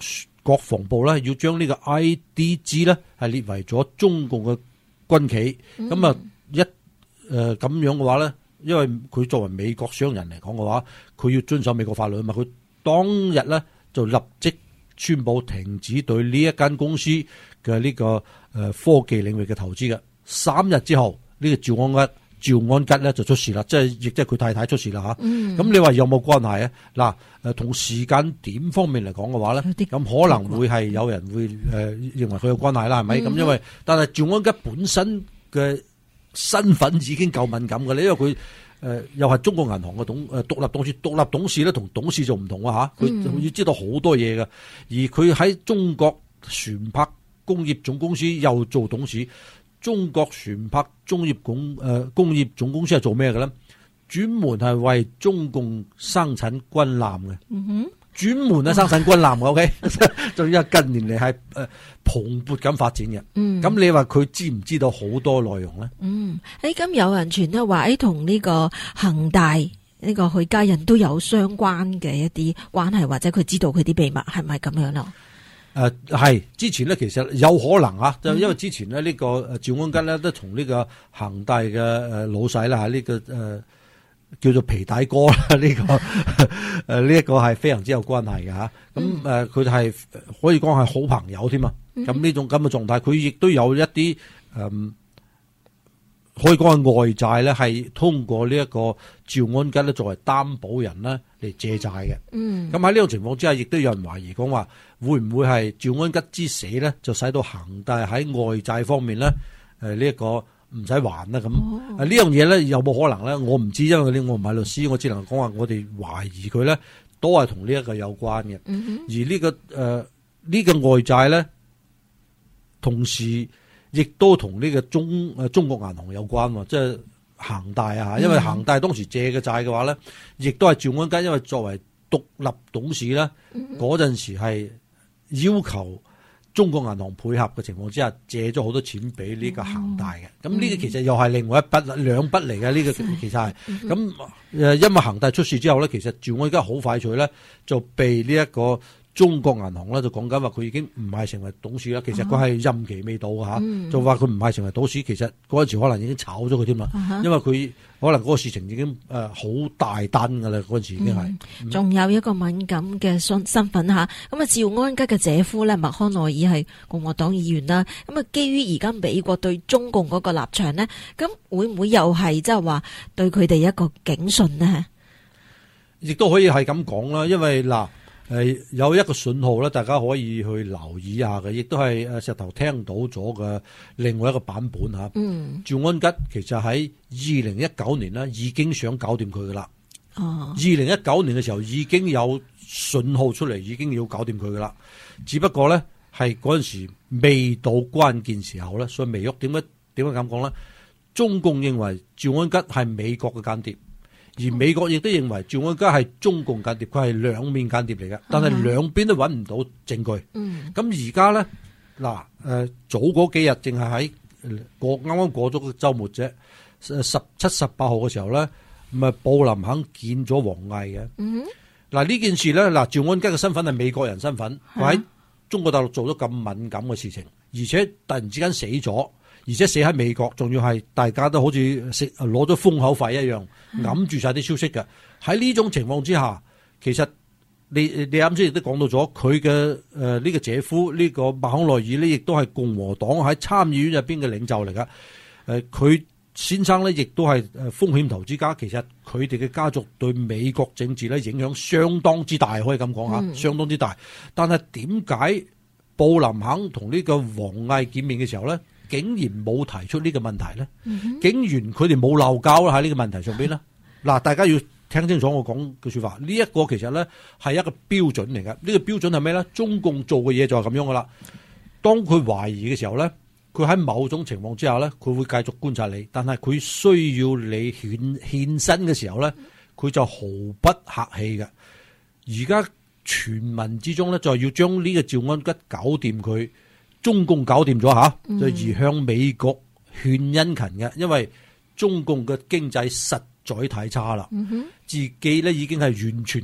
國防部咧要將呢個 I D G 咧係列為咗中共嘅軍企，咁啊、嗯、一誒咁、呃、樣嘅話咧，因為佢作為美國商人嚟講嘅話，佢要遵守美國法律啊嘛，佢當日咧就立即宣布停止對呢一間公司嘅呢個誒科技領域嘅投資嘅。三日之後，呢、這個趙安吉趙安吉咧就出事啦，即係亦即係佢太太出事啦吓。咁、嗯、你話有冇關係啊？嗱，誒同時間點方面嚟講嘅話咧，咁可能會係有人會誒、呃、認為佢有關係啦，係咪？咁、嗯、因為但係趙安吉本身嘅身份已經夠敏感嘅咧，因為佢誒、呃、又係中國銀行嘅董誒獨立董事，獨立董事咧同董事就唔同啊吓，佢要知道好多嘢嘅，而佢喺中國船舶工業總公司又做董事。中國船舶中業工誒工業總公司係做咩嘅咧？專門係為中共生產軍艦嘅，嗯哼，專門咧生產軍艦嘅，O K，仲有近年嚟係誒蓬勃咁發展嘅，嗯，咁你話佢知唔知道好多內容咧？嗯， 誒，咁有人傳咧話，誒，同呢個恒大呢個許家印都有相關嘅一啲關係，或者佢知道佢啲秘密，係咪咁樣咯？ 誒係、呃、之前咧，其實有可能啊，就因為之前咧呢、這個誒趙安吉咧都同呢個恒大嘅誒老細啦嚇，呢、這個誒、呃、叫做皮帶哥啦，呢、這個誒呢一個係非常之有關係嘅嚇。咁誒佢係可以講係好朋友添啊。咁呢種咁嘅狀態，佢亦都有一啲誒、呃、可以講係外債咧，係通過呢一個趙安吉咧作為擔保人咧嚟借債嘅。嗯。咁喺呢種情況之下，亦都有人懷疑講話。會唔會係趙安吉之死咧，就使到恒大喺外債方面咧，誒呢一個唔使還啦咁？哦、啊呢樣嘢咧有冇可能咧？我唔知，因為我唔係律師，我只能講話我哋懷疑佢咧，都係同呢一個有關嘅。嗯、哼而呢、這個誒呢、呃這個外債咧，同時亦都同呢個中誒中國銀行有關喎，即係恒大啊，因為恒大當時借嘅債嘅話咧，亦都係趙安吉，因為作為獨立董事咧，嗰陣、嗯、哼時係。要求中國銀行配合嘅情況之下，借咗好多錢俾呢個恒大嘅，咁呢、哦、個其實又係另外一筆兩筆嚟嘅，呢、這個其實係咁誒，因為恒大出事之後咧，其實趙安吉好快脆咧就被呢一個中國銀行咧就講緊話佢已經唔係成為董事啦，其實佢係任期未到嘅吓，嗯、就話佢唔係成為董事，其實嗰陣時可能已經炒咗佢添啦，嗯、因為佢可能嗰個事情已經誒好大單噶啦，嗰陣時已經係。仲、嗯、有一個敏感嘅身身份吓，咁啊趙安吉嘅姐夫咧麥康奈爾係共和黨議員啦，咁啊基於而家美國對中共嗰個立場呢，咁會唔會又係即係話對佢哋一個警訊呢？亦都可以係咁講啦，因為嗱。誒，有一個信號咧，大家可以去留意一下嘅，亦都係誒石頭聽到咗嘅另外一個版本吓。嗯，趙安吉其實喺二零一九年呢已經想搞掂佢噶啦。哦，二零一九年嘅時候已經有信號出嚟，已經要搞掂佢噶啦。只不過咧係嗰陣時未到關鍵時候咧，所以未喐。點解點解咁講咧？中共認為趙安吉係美國嘅間諜。而美國亦都認為趙安吉係中共間諜，佢係兩面間諜嚟嘅，但係兩邊都揾唔到證據。咁而家咧嗱，誒早嗰幾日淨係喺過啱啱過咗個週末啫，十七十八號嘅時候咧，咁啊布林肯見咗王毅嘅。嗱呢、嗯、哼件事咧，嗱趙安吉嘅身份係美國人身份，佢喺、啊、中國大陸做咗咁敏感嘅事情，而且突然之間死咗。而且死喺美國，仲要係大家都好似食攞咗封口費一樣，揞住晒啲消息嘅。喺呢種情況之下，其實你你啱先亦都講到咗，佢嘅誒呢個姐夫呢、呢個麥康奈爾呢，亦都係共和黨喺參議院入邊嘅領袖嚟噶。誒、呃，佢先生呢，亦都係誒風險投資家。其實佢哋嘅家族對美國政治咧影響相當之大，可以咁講吓，嗯、相當之大。但係點解布林肯同呢個王毅見面嘅時候咧？竟然冇提出呢個問題咧，嗯、哼竟然佢哋冇鬧交啦喺呢個問題上邊咧。嗱，大家要聽清楚我講嘅說法。呢、這、一個其實咧係一個標準嚟嘅。呢、這個標準係咩咧？中共做嘅嘢就係咁樣噶啦。當佢懷疑嘅時候咧，佢喺某種情況之下咧，佢會繼續觀察你。但係佢需要你獻獻身嘅時候咧，佢就毫不客氣嘅。而家傳聞之中咧，就係要將呢個趙安吉搞掂佢。中共搞掂咗吓，就移向美國獻殷勤嘅，因為中共嘅經濟實在太差啦，嗯、哼自己咧已經係完全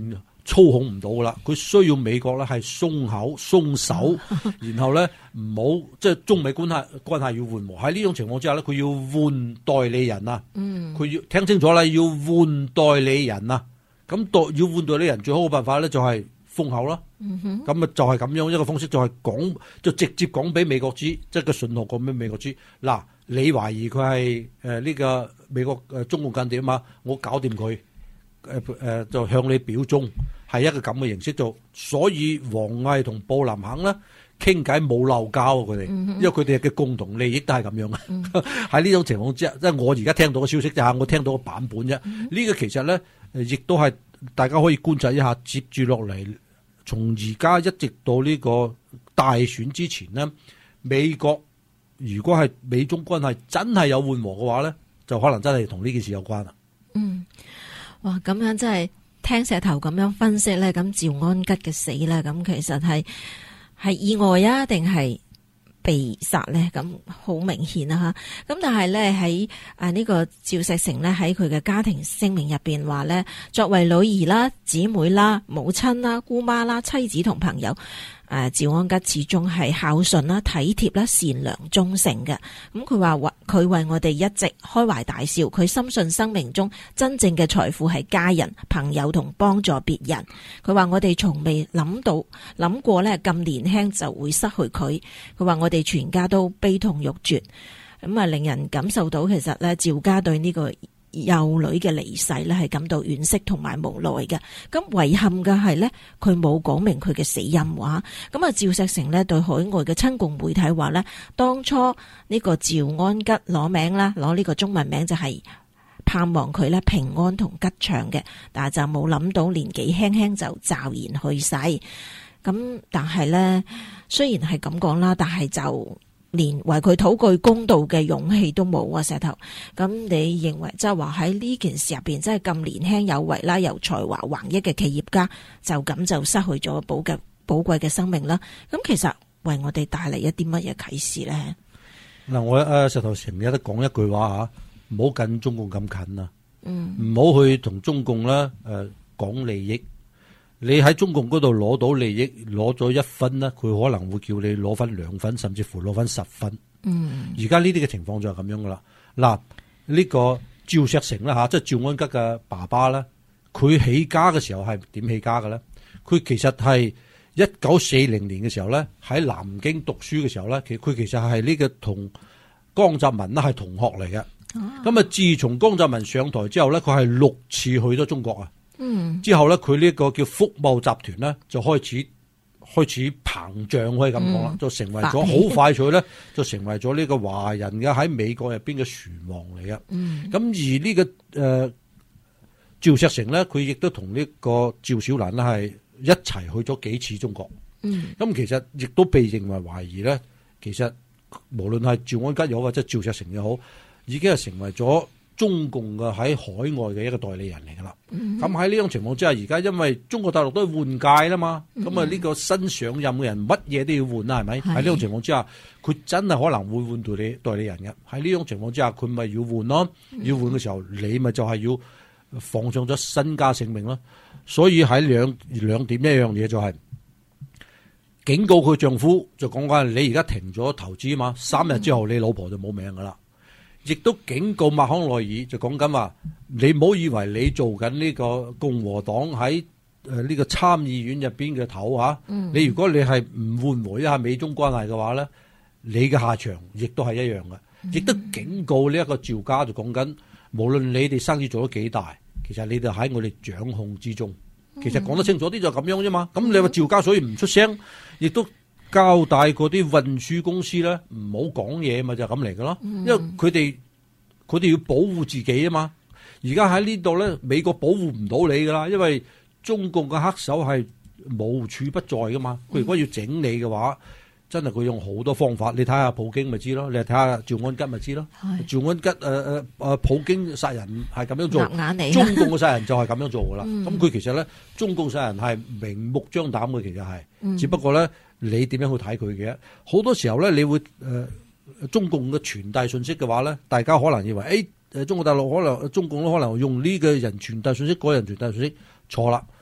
操控唔到噶啦，佢需要美國咧係鬆口鬆手，然後咧唔好即係中美關係關係要緩和。喺呢種情況之下咧，佢要換代理人啊，嗯，佢要聽清楚啦，要換代理人啊。咁代要換代理人最好嘅辦法咧就係封口啦。咁啊、嗯、就係咁樣一個方式，就係講就直接講俾美國知，即係個信號講俾美國知。嗱，你懷疑佢係誒呢個美國誒中共間諜啊嘛，我搞掂佢。誒誒，就向你表忠，係一個咁嘅形式做，所以王毅同布林肯咧傾偈冇漏交啊！佢哋，因為佢哋嘅共同利益都係咁樣啊。喺呢種情況之下，即係我而家聽到嘅消息就係我聽到個版本啫。呢、嗯、個其實咧，亦都係大家可以觀察一下，接住落嚟，從而家一直到呢個大選之前呢，美國如果係美中關係真係有緩和嘅話咧，就可能真係同呢件事有關啦。 嗯。哇，咁樣真係聽石頭咁樣分析咧，咁趙安吉嘅死咧，咁其實係係意外啊，定係被殺咧？咁好明顯啊吓。咁但係咧喺啊呢個趙錫成咧喺佢嘅家庭聲明入邊話咧，作為女兒啦、姊妹啦、母親啦、姑媽啦、妻子同朋友。誒，趙安吉始終係孝順啦、體貼啦、善良、忠誠嘅。咁佢話為佢為我哋一直開懷大笑。佢深信生命中真正嘅財富係家人、朋友同幫助別人。佢話我哋從未諗到諗過咧咁年輕就會失去佢。佢話我哋全家都悲痛欲絕。咁啊，令人感受到其實咧趙家對呢個幼女嘅離世咧係感到惋惜同埋無奈嘅。咁遺憾嘅係咧，佢冇講明佢嘅死因話。咁啊，趙錫成咧對海外嘅親共媒體話咧，當初呢個趙安吉攞名啦，攞呢個中文名就係盼望佢咧平安同吉祥嘅，但係就冇諗到年紀輕輕就驟然去世。咁但係咧，雖然係咁講啦，但係就連為佢討句公道嘅勇氣都冇啊！石頭，咁你認為即係話喺呢件事入邊，真係咁年輕有為啦，有才華橫溢嘅企業家，就咁就失去咗寶嘅寶貴嘅生命啦？咁其實為我哋帶嚟一啲乜嘢啟示咧？ 嗱，我誒石頭成日都講一句話吓，唔好近中共咁近啊， 嗯， 唔好去同中共咧誒講利益。你喺中共嗰度攞到利益，攞咗一分呢，佢可能會叫你攞翻兩分，甚至乎攞翻十分。 嗯， 而家呢啲嘅情況就係咁樣噶啦。嗱，呢個趙錫成啦吓，即係趙安吉嘅爸爸咧，佢起家嘅時候係點起家嘅咧？佢其實係一九四零年嘅時候咧，喺南京讀書嘅時候咧，其佢其實係呢個同江澤民呢係同學嚟嘅。咁啊，自從江澤民上台之後咧，佢係六次去咗中國啊。 嗯，之後咧，佢呢個叫福茂集團咧，就開始開始膨脹，可以咁講啦，就成為咗好快脆咧，就成為咗呢個華人嘅喺美國入邊嘅船王嚟嘅。 嗯， 咁而呢、這個誒、呃、趙錫成咧，佢亦都同呢個趙小蘭咧係一齊去咗幾次中國。 嗯， 咁其實亦都被認為懷疑咧，其實無論係趙安吉又好或者趙錫成又好，已經係成為咗中共嘅喺海外嘅一個代理人嚟噶啦，咁喺呢種情況之下，而家因為中國大陸都係換屆啦嘛，咁啊呢個新上任嘅人乜嘢都要換啦，係咪？喺呢種情況之下，佢真係可能會換代理代理人嘅。喺呢種情況之下，佢咪要換咯？要換嘅時候，你咪就係要放上咗身家性命咯。所以喺兩兩點一樣嘢就係、是、警告佢丈夫，就講緊你而家停咗投資嘛，三日之後你老婆就冇命噶啦。亦都警告麥康奈爾，就講緊話，你唔好以為你做緊呢個共和黨喺誒呢個參議院入邊嘅頭嚇，嗯、你如果你係唔緩和一下美中關係嘅話咧，你嘅下場亦都係一樣嘅。亦、嗯、都警告呢一個趙家，就講緊，無論你哋生意做咗幾大，其實你哋喺我哋掌控之中。其實講得清楚啲就咁樣啫嘛。咁、嗯、你話趙家所以唔出聲，亦都交代嗰啲運輸公司咧，唔好講嘢嘛，就咁嚟嘅咯。因為佢哋佢哋要保護自己啊嘛。而家喺呢度咧，美國保護唔到你噶啦，因為中共嘅黑手係無處不在噶嘛。佢如果要整你嘅話，真係佢用好多方法。你睇下普京咪知咯，你睇下趙安吉咪知咯。趙安吉誒誒誒，普京殺人係咁樣做，中共嘅殺人就係咁樣做噶啦。咁佢、嗯、其實咧，中共殺人係明目張膽嘅，其實係，嗯、只不過咧。你點樣去睇佢嘅？好多時候咧，你會誒、呃、中共嘅傳遞信息嘅話咧，大家可能以為誒誒、欸、中國大陸可能中共都可能用呢個人傳遞信息，嗰人傳遞信息，錯啦。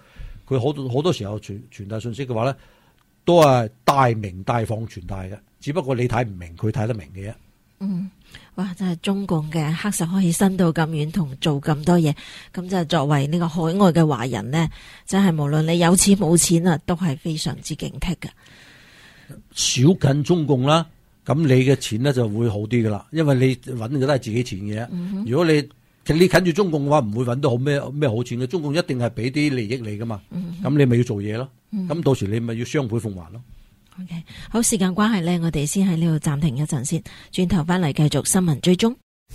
佢好多好多時候傳傳達信息嘅話咧，都係大明大放傳達嘅，只不過你睇唔明，佢睇得明嘅啫。 嗯，哇！真係中共嘅黑手可以伸到咁遠，同做咁多嘢，咁就作為呢個海外嘅華人呢，真係無論你有錢冇錢啊，都係非常之警惕嘅。 少近中共啦，咁你嘅錢呢就會好啲噶啦，因為你揾嘅都係自己錢嘅。嗯、如果你你近住中共嘅話，唔會揾到好咩咩好錢嘅。中共一定係俾啲利益你噶嘛，咁、嗯、你咪要做嘢咯。咁、嗯、到時你咪要雙倍奉還咯。 OK， 好，時間關係呢，我哋先喺呢度暫停一陣先，轉頭翻嚟繼續新聞追蹤。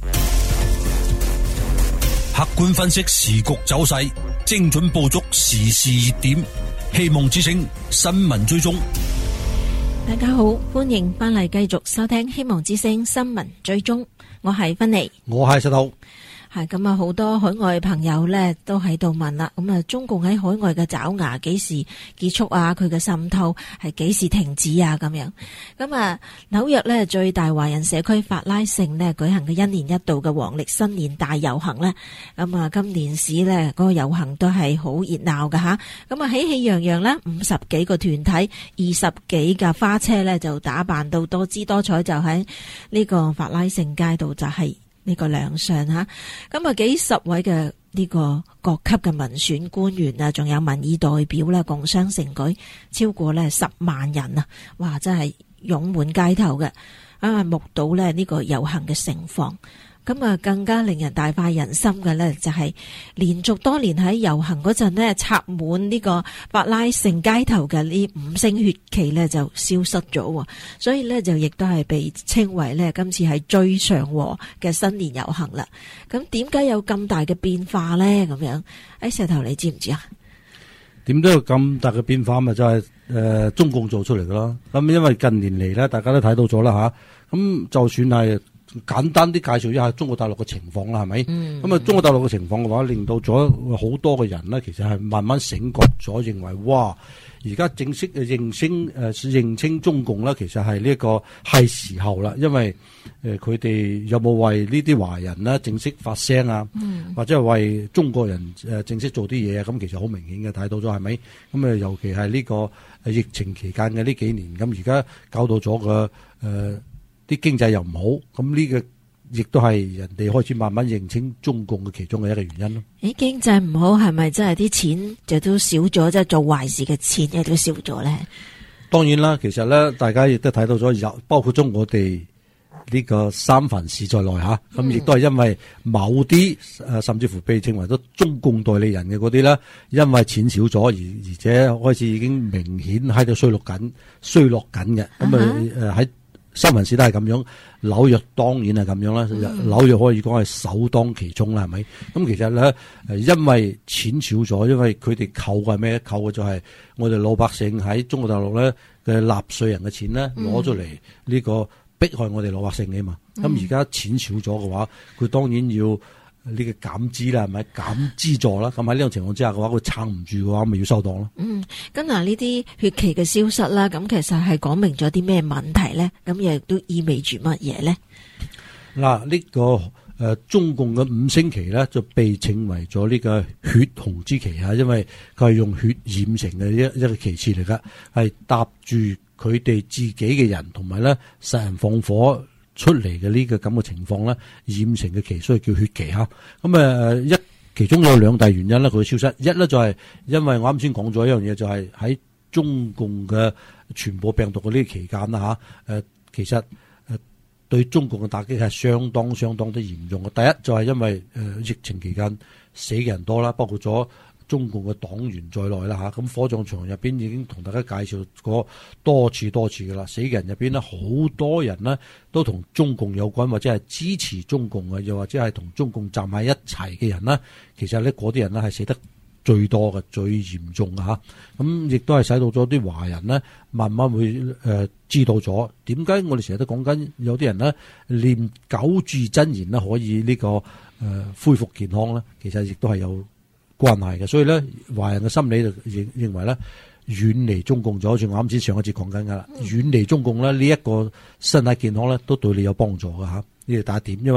客觀分析時局走勢，精準捕捉時事熱點，希望之聲新聞追蹤。 大家好，歡迎翻嚟繼續收聽希望之聲新聞追蹤，我係芬妮， 我係石頭。 係咁啊！好多海外朋友呢都喺度問啦，咁啊，中共喺海外嘅爪牙幾時結束啊？佢嘅滲透係幾時停止啊？咁樣咁啊，紐約呢最大華人社區法拉盛呢舉行嘅一年一度嘅黃曆新年大遊行呢，咁啊，今年市呢嗰個遊行都係好熱鬧㗎吓，咁啊，喜氣洋洋呢，五十幾個團體，二十幾架花車呢就打扮到多姿多彩，就喺呢個法拉盛街道就係、是。呢個亮相吓，咁啊幾十位嘅呢個各級嘅民選官員啊，仲有民意代表咧，共襄盛舉，超過咧十萬人啊！哇，真係湧滿街頭嘅，啊目睹咧呢個遊行嘅盛況。咁啊，更加令人大快人心嘅呢，就係連續多年喺遊行嗰陣呢，插滿呢個法拉盛街頭嘅呢五星血旗呢，就消失咗，所以呢，就亦都係被稱為呢今次係最祥和嘅新年遊行啦。咁點解有咁大嘅變化呢？咁樣，誒，石頭你知唔知啊？ 點都有咁大嘅變化咪就係、是、誒、呃、中共做出嚟噶咯。咁因為近年嚟呢，大家都睇到咗啦吓，咁就算係。簡單啲介紹一下中國大陸嘅情況啦，係咪？咁、嗯、啊，中國大陸嘅情況嘅話，令到咗好多嘅人呢，其實係慢慢醒覺咗，認為哇，而家正式認清誒、呃、認清中共啦，其實係呢一個係時候啦，因為誒佢哋有冇為呢啲華人呢正式發聲啊，嗯、或者係為中國人誒正式做啲嘢啊？咁其實好明顯嘅睇到咗，係咪？咁啊，尤其係呢個疫情期間嘅呢幾年，咁而家搞到咗個誒。呃啲經濟又唔好，咁呢個亦都係人哋開始慢慢認清中共嘅其中嘅一個原因咯。 誒，經濟唔好係咪真係啲錢就都少咗，即係做壞事嘅錢亦都少咗咧？ 當然啦，其實咧，大家亦都睇到咗，有包括中我哋呢個三藩市在內吓，咁亦都係因為某啲誒，甚至乎被稱為咗中共代理人嘅嗰啲咧，因為錢少咗而而且開始已經明顯喺度衰落緊、衰落緊嘅，咁啊誒喺。三藩市都係咁樣，紐約當然係咁樣啦。紐約可以講係首當其衝啦，係咪？咁其實咧，誒，因為錢少咗，因為佢哋扣嘅係咩？扣嘅就係我哋老百姓喺中國大陸咧嘅納稅人嘅錢咧，攞咗嚟呢個迫害我哋老百姓嘅嘛。咁而家錢少咗嘅話，佢當然要。呢個減資啦，係咪減資助啦？咁喺呢種情況之下嘅話，佢撐唔住嘅話，咪要收檔咯。嗯， 咁嗱，呢啲血旗嘅消失啦，咁其實係講明咗啲咩問題咧？咁亦都意味住乜嘢咧？ 嗱，呢個誒中共嘅五星旗咧，就被稱為咗呢個血紅之旗啊，因為佢係用血染成嘅一一個旗幟嚟噶，係搭住佢哋自己嘅人，同埋咧殺人放火。出嚟嘅呢個咁嘅情況咧，染成嘅旗，所以叫血旗吓。咁誒一其中有兩大原因咧，佢消失。一咧就係因為我啱先講咗一樣嘢，就係喺中共嘅傳播病毒嘅呢個期間啦吓。誒，其實誒對中共嘅打擊係相當相當之嚴重嘅。第一就係因為誒疫情期間死嘅人多啦，包括咗中共嘅黨員在內啦吓，咁火葬場入邊已經同大家介紹過多次多次噶啦，死嘅人入邊呢，好多人呢都同中共有關，或者係支持中共嘅，又或者係同中共站喺一齊嘅人呢，其實呢嗰啲人呢係死得最多嘅、最嚴重嘅吓，咁亦都係使到咗啲華人呢慢慢會誒、呃、知道咗點解我哋成日都講緊有啲人呢念九字真言呢可以呢、這個誒、呃、恢復健康呢，其實亦都係有關係嘅，所以咧，華人嘅心理就認認為咧，遠離中共，就好似我啱先上一節講緊噶啦，遠離中共咧，呢一個身體健康咧，都對你有幫助嘅吓。呢個第一點，因為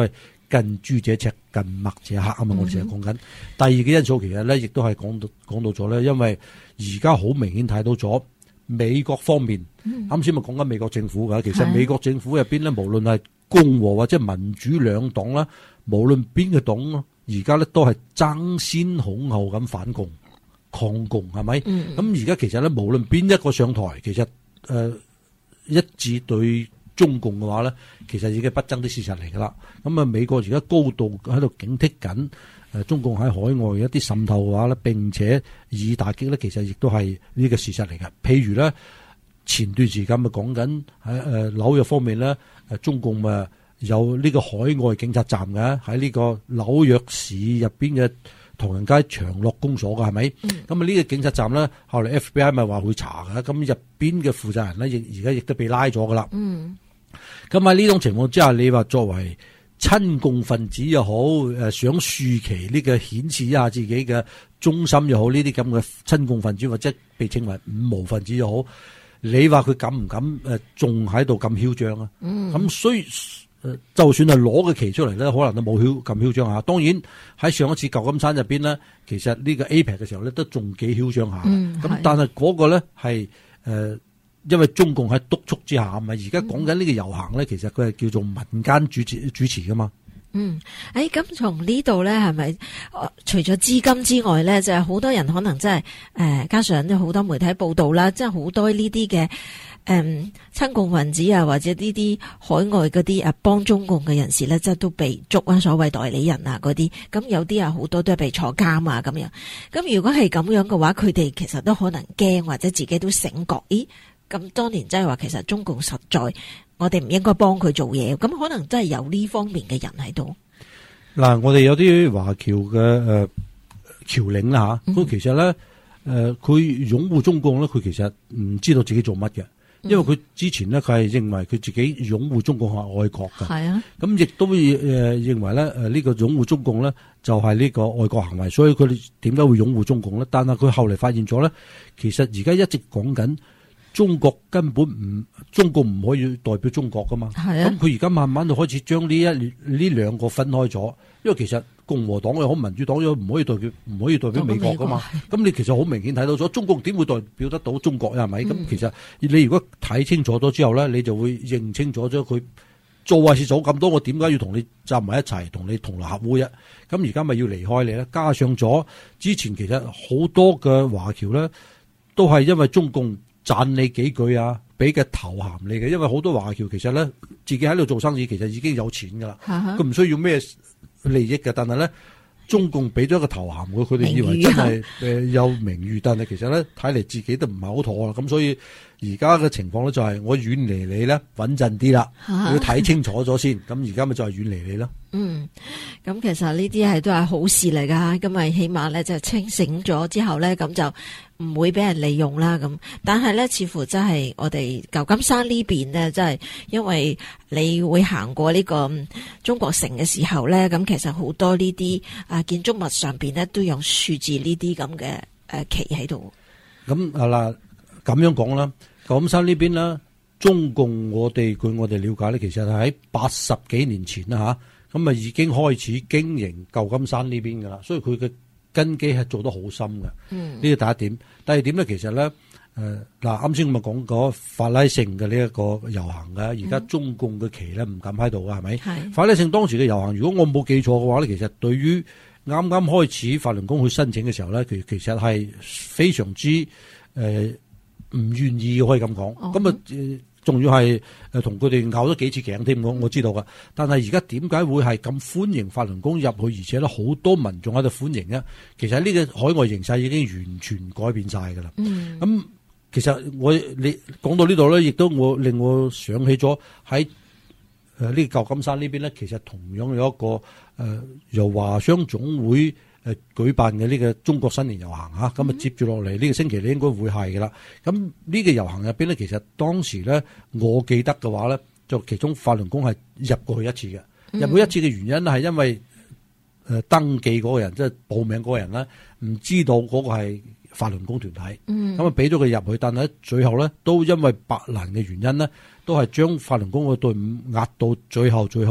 近朱者赤，近墨者黑啊嘛，我哋成日講緊。第二嘅因素其實咧，亦都係講到講到咗咧，因為而家好明顯睇到咗美國方面，啱先咪講緊美國政府㗎。其實美國政府入邊咧，無論係共和或者民主兩黨啦，無論邊個黨，而家咧都係爭先恐後咁反共抗共，係咪？咁而家其實咧，無論邊一個上台，其實誒、呃、一致對中共嘅話咧，其實已經不爭的事實嚟㗎啦。咁啊，美國而家高度喺度警惕緊誒中共喺海外一啲滲透嘅話咧，並且以打擊咧，其實亦都係呢個事實嚟嘅。譬如咧，前段時間咪講緊喺誒紐約方面咧，誒中共咪有呢個海外警察站嘅，喺呢個紐約市入邊嘅唐人街長樂公所嘅，係咪？咁啊呢個警察站咧，後嚟 F B I 咪話會查嘅，咁入邊嘅負責人咧，亦而家亦都被拉咗噶啦。嗯，咁喺呢種情況之下，你話作為親共分子又好，誒想樹旗呢個顯示一下自己嘅忠心又好，呢啲咁嘅親共分子或者被稱為五毛分子又好，你話佢敢唔敢誒仲喺度咁囂張啊？嗯，咁所以。就算係攞個旗出嚟咧，可能都冇囂咁囂張下。當然喺上一次舊金山入邊咧，其實呢個 A P E C 嘅時候咧，都仲幾囂張下。咁、嗯、但係嗰個咧係誒，因為中共喺督促之下，咪而家講緊呢個遊行咧，其實佢係叫做民間主持主持噶嘛。 嗯，誒，咁從呢度咧，係咪除咗資金之外咧，就係、是、好多人可能真係誒，加上都好多媒體報道啦，即係好多呢啲嘅。誒、嗯，親共分子啊，或者呢啲海外嗰啲啊幫中共嘅人士咧，即係都被捉啊，所謂代理人啊嗰啲，咁有啲啊好多都係被坐監啊咁樣。咁如果係咁樣嘅話，佢哋其實都可能驚，或者自己都醒覺，咦？咁當年真係話，其實中共實在，我哋唔應該幫佢做嘢，咁可能真係有呢方面嘅人喺度。 嗱，我哋有啲華僑嘅誒僑領啦吓，咁、嗯、其實咧誒，佢、呃、擁護中共咧，佢其實唔知道自己做乜嘅。因為佢之前呢，佢係認為佢自己擁護中共係愛國嘅，係啊，咁亦都誒認為咧誒呢個擁護中共咧就係呢個愛國行為，所以佢哋點解會擁護中共咧？但係佢後嚟發現咗咧，其實而家一直講緊中國根本唔中共唔可以代表中國噶嘛，係啊，咁佢而家慢慢就開始將呢一呢兩個分開咗，因為其實共和黨又好，民主黨又好，唔可以代表唔可以代表美國噶嘛，咁你其實好明顯睇到咗，中共點會代表得到中國係咪？咁、嗯、其實你如果睇清楚咗之後咧，你就會認清楚咗佢做壞事做咁多，我點解要同你站埋一齊，同你同流合污啫？咁而家咪要離開你咧？加上咗之前其實好多嘅華僑咧，都係因為中共讚你幾句啊，俾嘅頭銜你嘅，因為好多華僑其實咧自己喺度做生意，其實已經有錢噶啦，佢唔需要咩利益嘅，但係咧中共俾咗一個頭銜佢，佢哋以為真係誒有名譽，但係其實咧睇嚟自己都唔係好妥啦。咁所以而家嘅情況咧就係我遠離你咧穩陣啲啦，要睇清楚咗先。咁而家咪就係遠離你啦。嗯， 咁其實呢啲係都係好事嚟噶，咁咪起碼咧就清醒咗之後咧，咁就唔會俾人利用啦。咁但係咧，似乎真係我哋舊金山呢邊咧，真係因為你會行過呢個中國城嘅時候咧，咁其實好多呢啲啊建築物上邊咧都有豎住呢啲咁嘅誒旗喺度。 咁啊嗱，咁樣講啦，舊金山呢邊啦，中共我哋據我哋了解咧，其實係喺八十幾年前啦吓。咁啊，已經開始經營舊金山呢邊噶啦，所以佢嘅根基係做得好深嘅。嗯，呢個第一點。第二點咧，其實咧，誒、呃、嗱，啱先我咪講過法拉盛嘅呢一個遊行嘅，而家中共嘅旗咧唔敢喺度嘅，係咪？係。法拉盛當時嘅遊行，如果我冇記錯嘅話咧，其實對於啱啱開始法輪功去申請嘅時候咧，其其實係非常之誒唔願意可以咁講。咁啊誒。仲要係誒同佢哋拗咗幾次頸添，我我知道噶。但係而家點解會係咁歡迎法輪功入去，而且咧好多民眾喺度歡迎呢？其實呢個海外形勢已經完全改變晒噶啦。咁、嗯嗯、其實我你講到呢度咧，亦都我令我想起咗喺誒呢個舊金山呢邊咧，其實同樣有一個誒、呃、由華商總會誒舉辦嘅呢個中國新年遊行嚇，咁啊接住落嚟呢個星期咧應該會係嘅啦。咁呢個遊行入邊咧，其實當時咧我記得嘅話咧，就其中法輪功係入過去一次嘅。入過一次嘅原因咧係因為誒登記嗰個人，即係報名嗰個人咧，唔知道嗰個係法輪功團體，咁啊俾咗佢入去，但係最後咧都因為白蘭嘅原因咧，都係將法輪功嘅隊伍壓到最後最後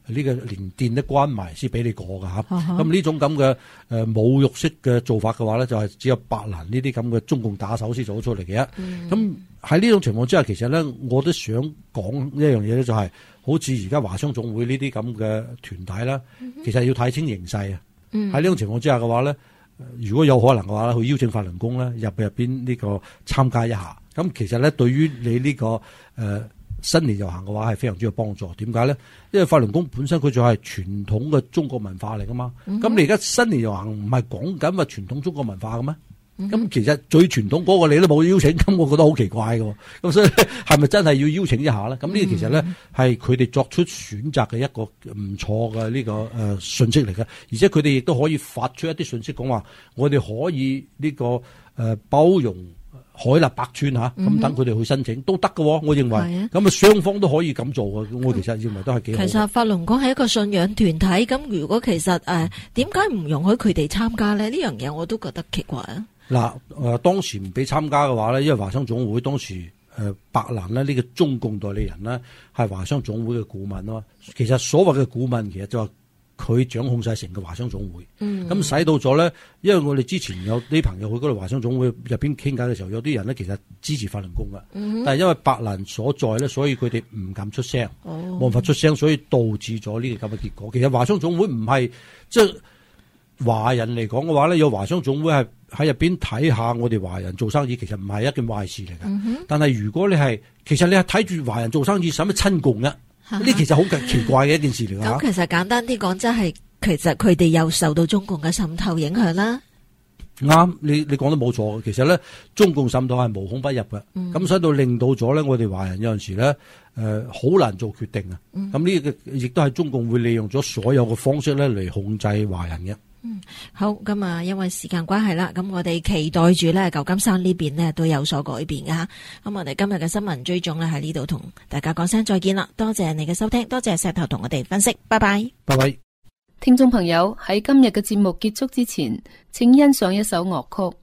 呢個連電都關埋先俾你過㗎嚇。咁呢、 uh huh. 種咁嘅誒侮辱式嘅做法嘅話咧，就係、是、只有白蘭呢啲咁嘅中共打手先做得出嚟嘅。咁喺呢種情況之下，其實咧我都想講一樣嘢咧，就係好似而家華商總會呢啲咁嘅團體啦，其實要睇清形勢啊。喺呢、uh huh. 種情況之下嘅話咧，如果有可能嘅話咧，去邀請法輪功咧入去入邊呢個參加一下。咁其實咧，對於你呢、這個誒、呃、新年遊行嘅話，係非常之有幫助。點解咧？因為法輪功本身佢就係傳統嘅中國文化嚟噶嘛。咁、嗯、哼你而家新年遊行唔係講緊話傳統中國文化嘅咩？咁、嗯、哼其實最傳統嗰個你都冇邀請，咁我覺得好奇怪嘅。咁所以係咪真係要邀請一下咧？咁呢個其實咧係佢哋作出選擇嘅一個唔錯嘅呢個誒信息嚟嘅。而且佢哋亦都可以發出一啲信息，講話我哋可以呢、這個誒、呃、包容。海納百川嚇，咁等佢哋去申請、嗯、哼都得嘅，我認為咁啊雙方都可以咁做嘅，我其實認為都係幾好。其實法輪功係一個信仰團體，咁如果其實誒點解唔容許佢哋參加咧？呢樣嘢我都覺得奇怪啊！嗱， 誒當時唔俾參加嘅話咧，因為華商總會當時誒、呃、白蘭呢，呢、這個中共代理人呢，係華商總會嘅顧問咯。其實所謂嘅顧問其實就係、是。佢掌控晒成個華商總會，咁使、嗯、到咗咧，因為我哋之前有啲朋友去嗰度華商總會入邊傾偈嘅時候，有啲人咧其實支持法輪功噶，嗯、哼但係因為白蘭所在咧，所以佢哋唔敢出聲，冇、哦、辦法出聲，所以導致咗呢個咁嘅結果。其實華商總會唔係即係華人嚟講嘅話咧，有華商總會係喺入邊睇下我哋華人做生意，其實唔係一件壞事嚟嘅。嗯、哼但係如果你係，其實你係睇住華人做生意，使乜親共呢？呢其實好奇怪嘅一件事嚟㗎。 咁其實簡單啲講，即係其實佢哋又受到中共嘅滲透影響啦。 啱，你你講得冇錯。其實咧，中共滲透係無孔不入嘅。咁、嗯、所以到令到咗咧，我哋華人有陣時咧，誒、呃、好難做決定啊。咁呢、嗯、個亦都係中共會利用咗所有嘅方式咧嚟控制華人嘅。 嗯，好，咁啊，因為時間關係啦，咁我哋期待住咧舊金山呢邊呢都有所改變嘅吓。咁我哋今日嘅新聞追蹤咧喺呢度同大家講聲再見啦，多謝你嘅收聽，多謝石頭同我哋分析，拜拜， 拜拜。 聽眾朋友，喺今日嘅節目結束之前，請欣賞一首樂曲。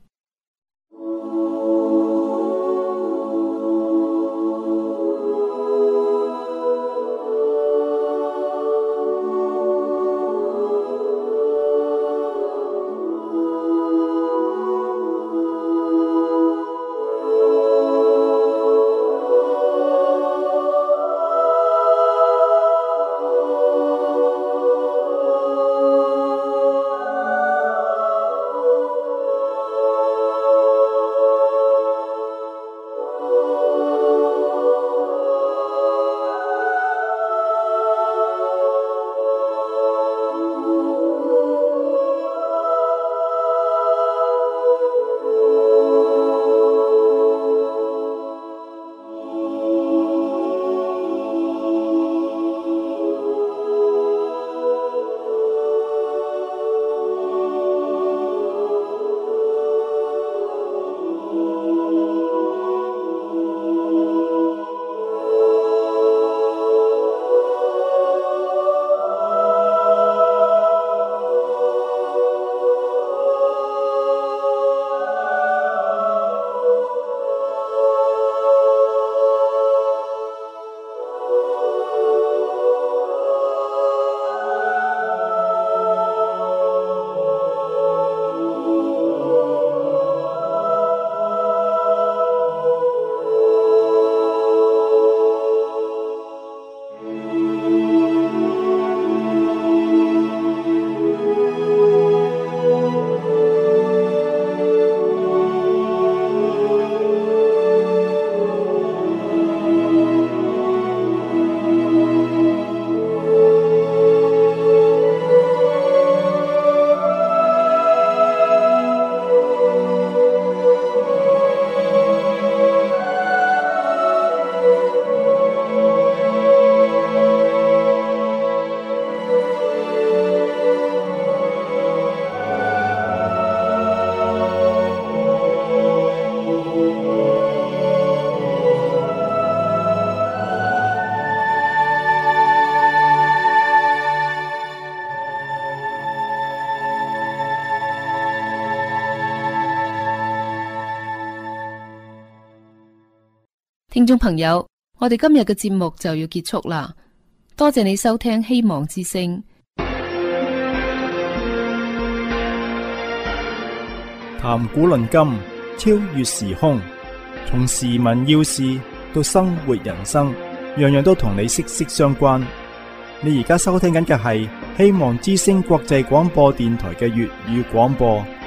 聽眾朋友，我哋今日嘅節目就要結束啦， 多謝你收聽希望之聲。 談古論今，超越時空，從時聞要事到生活人生，樣樣都同你息息相關。你而家收聽緊嘅係希望之聲國際廣播電台嘅粵語廣播。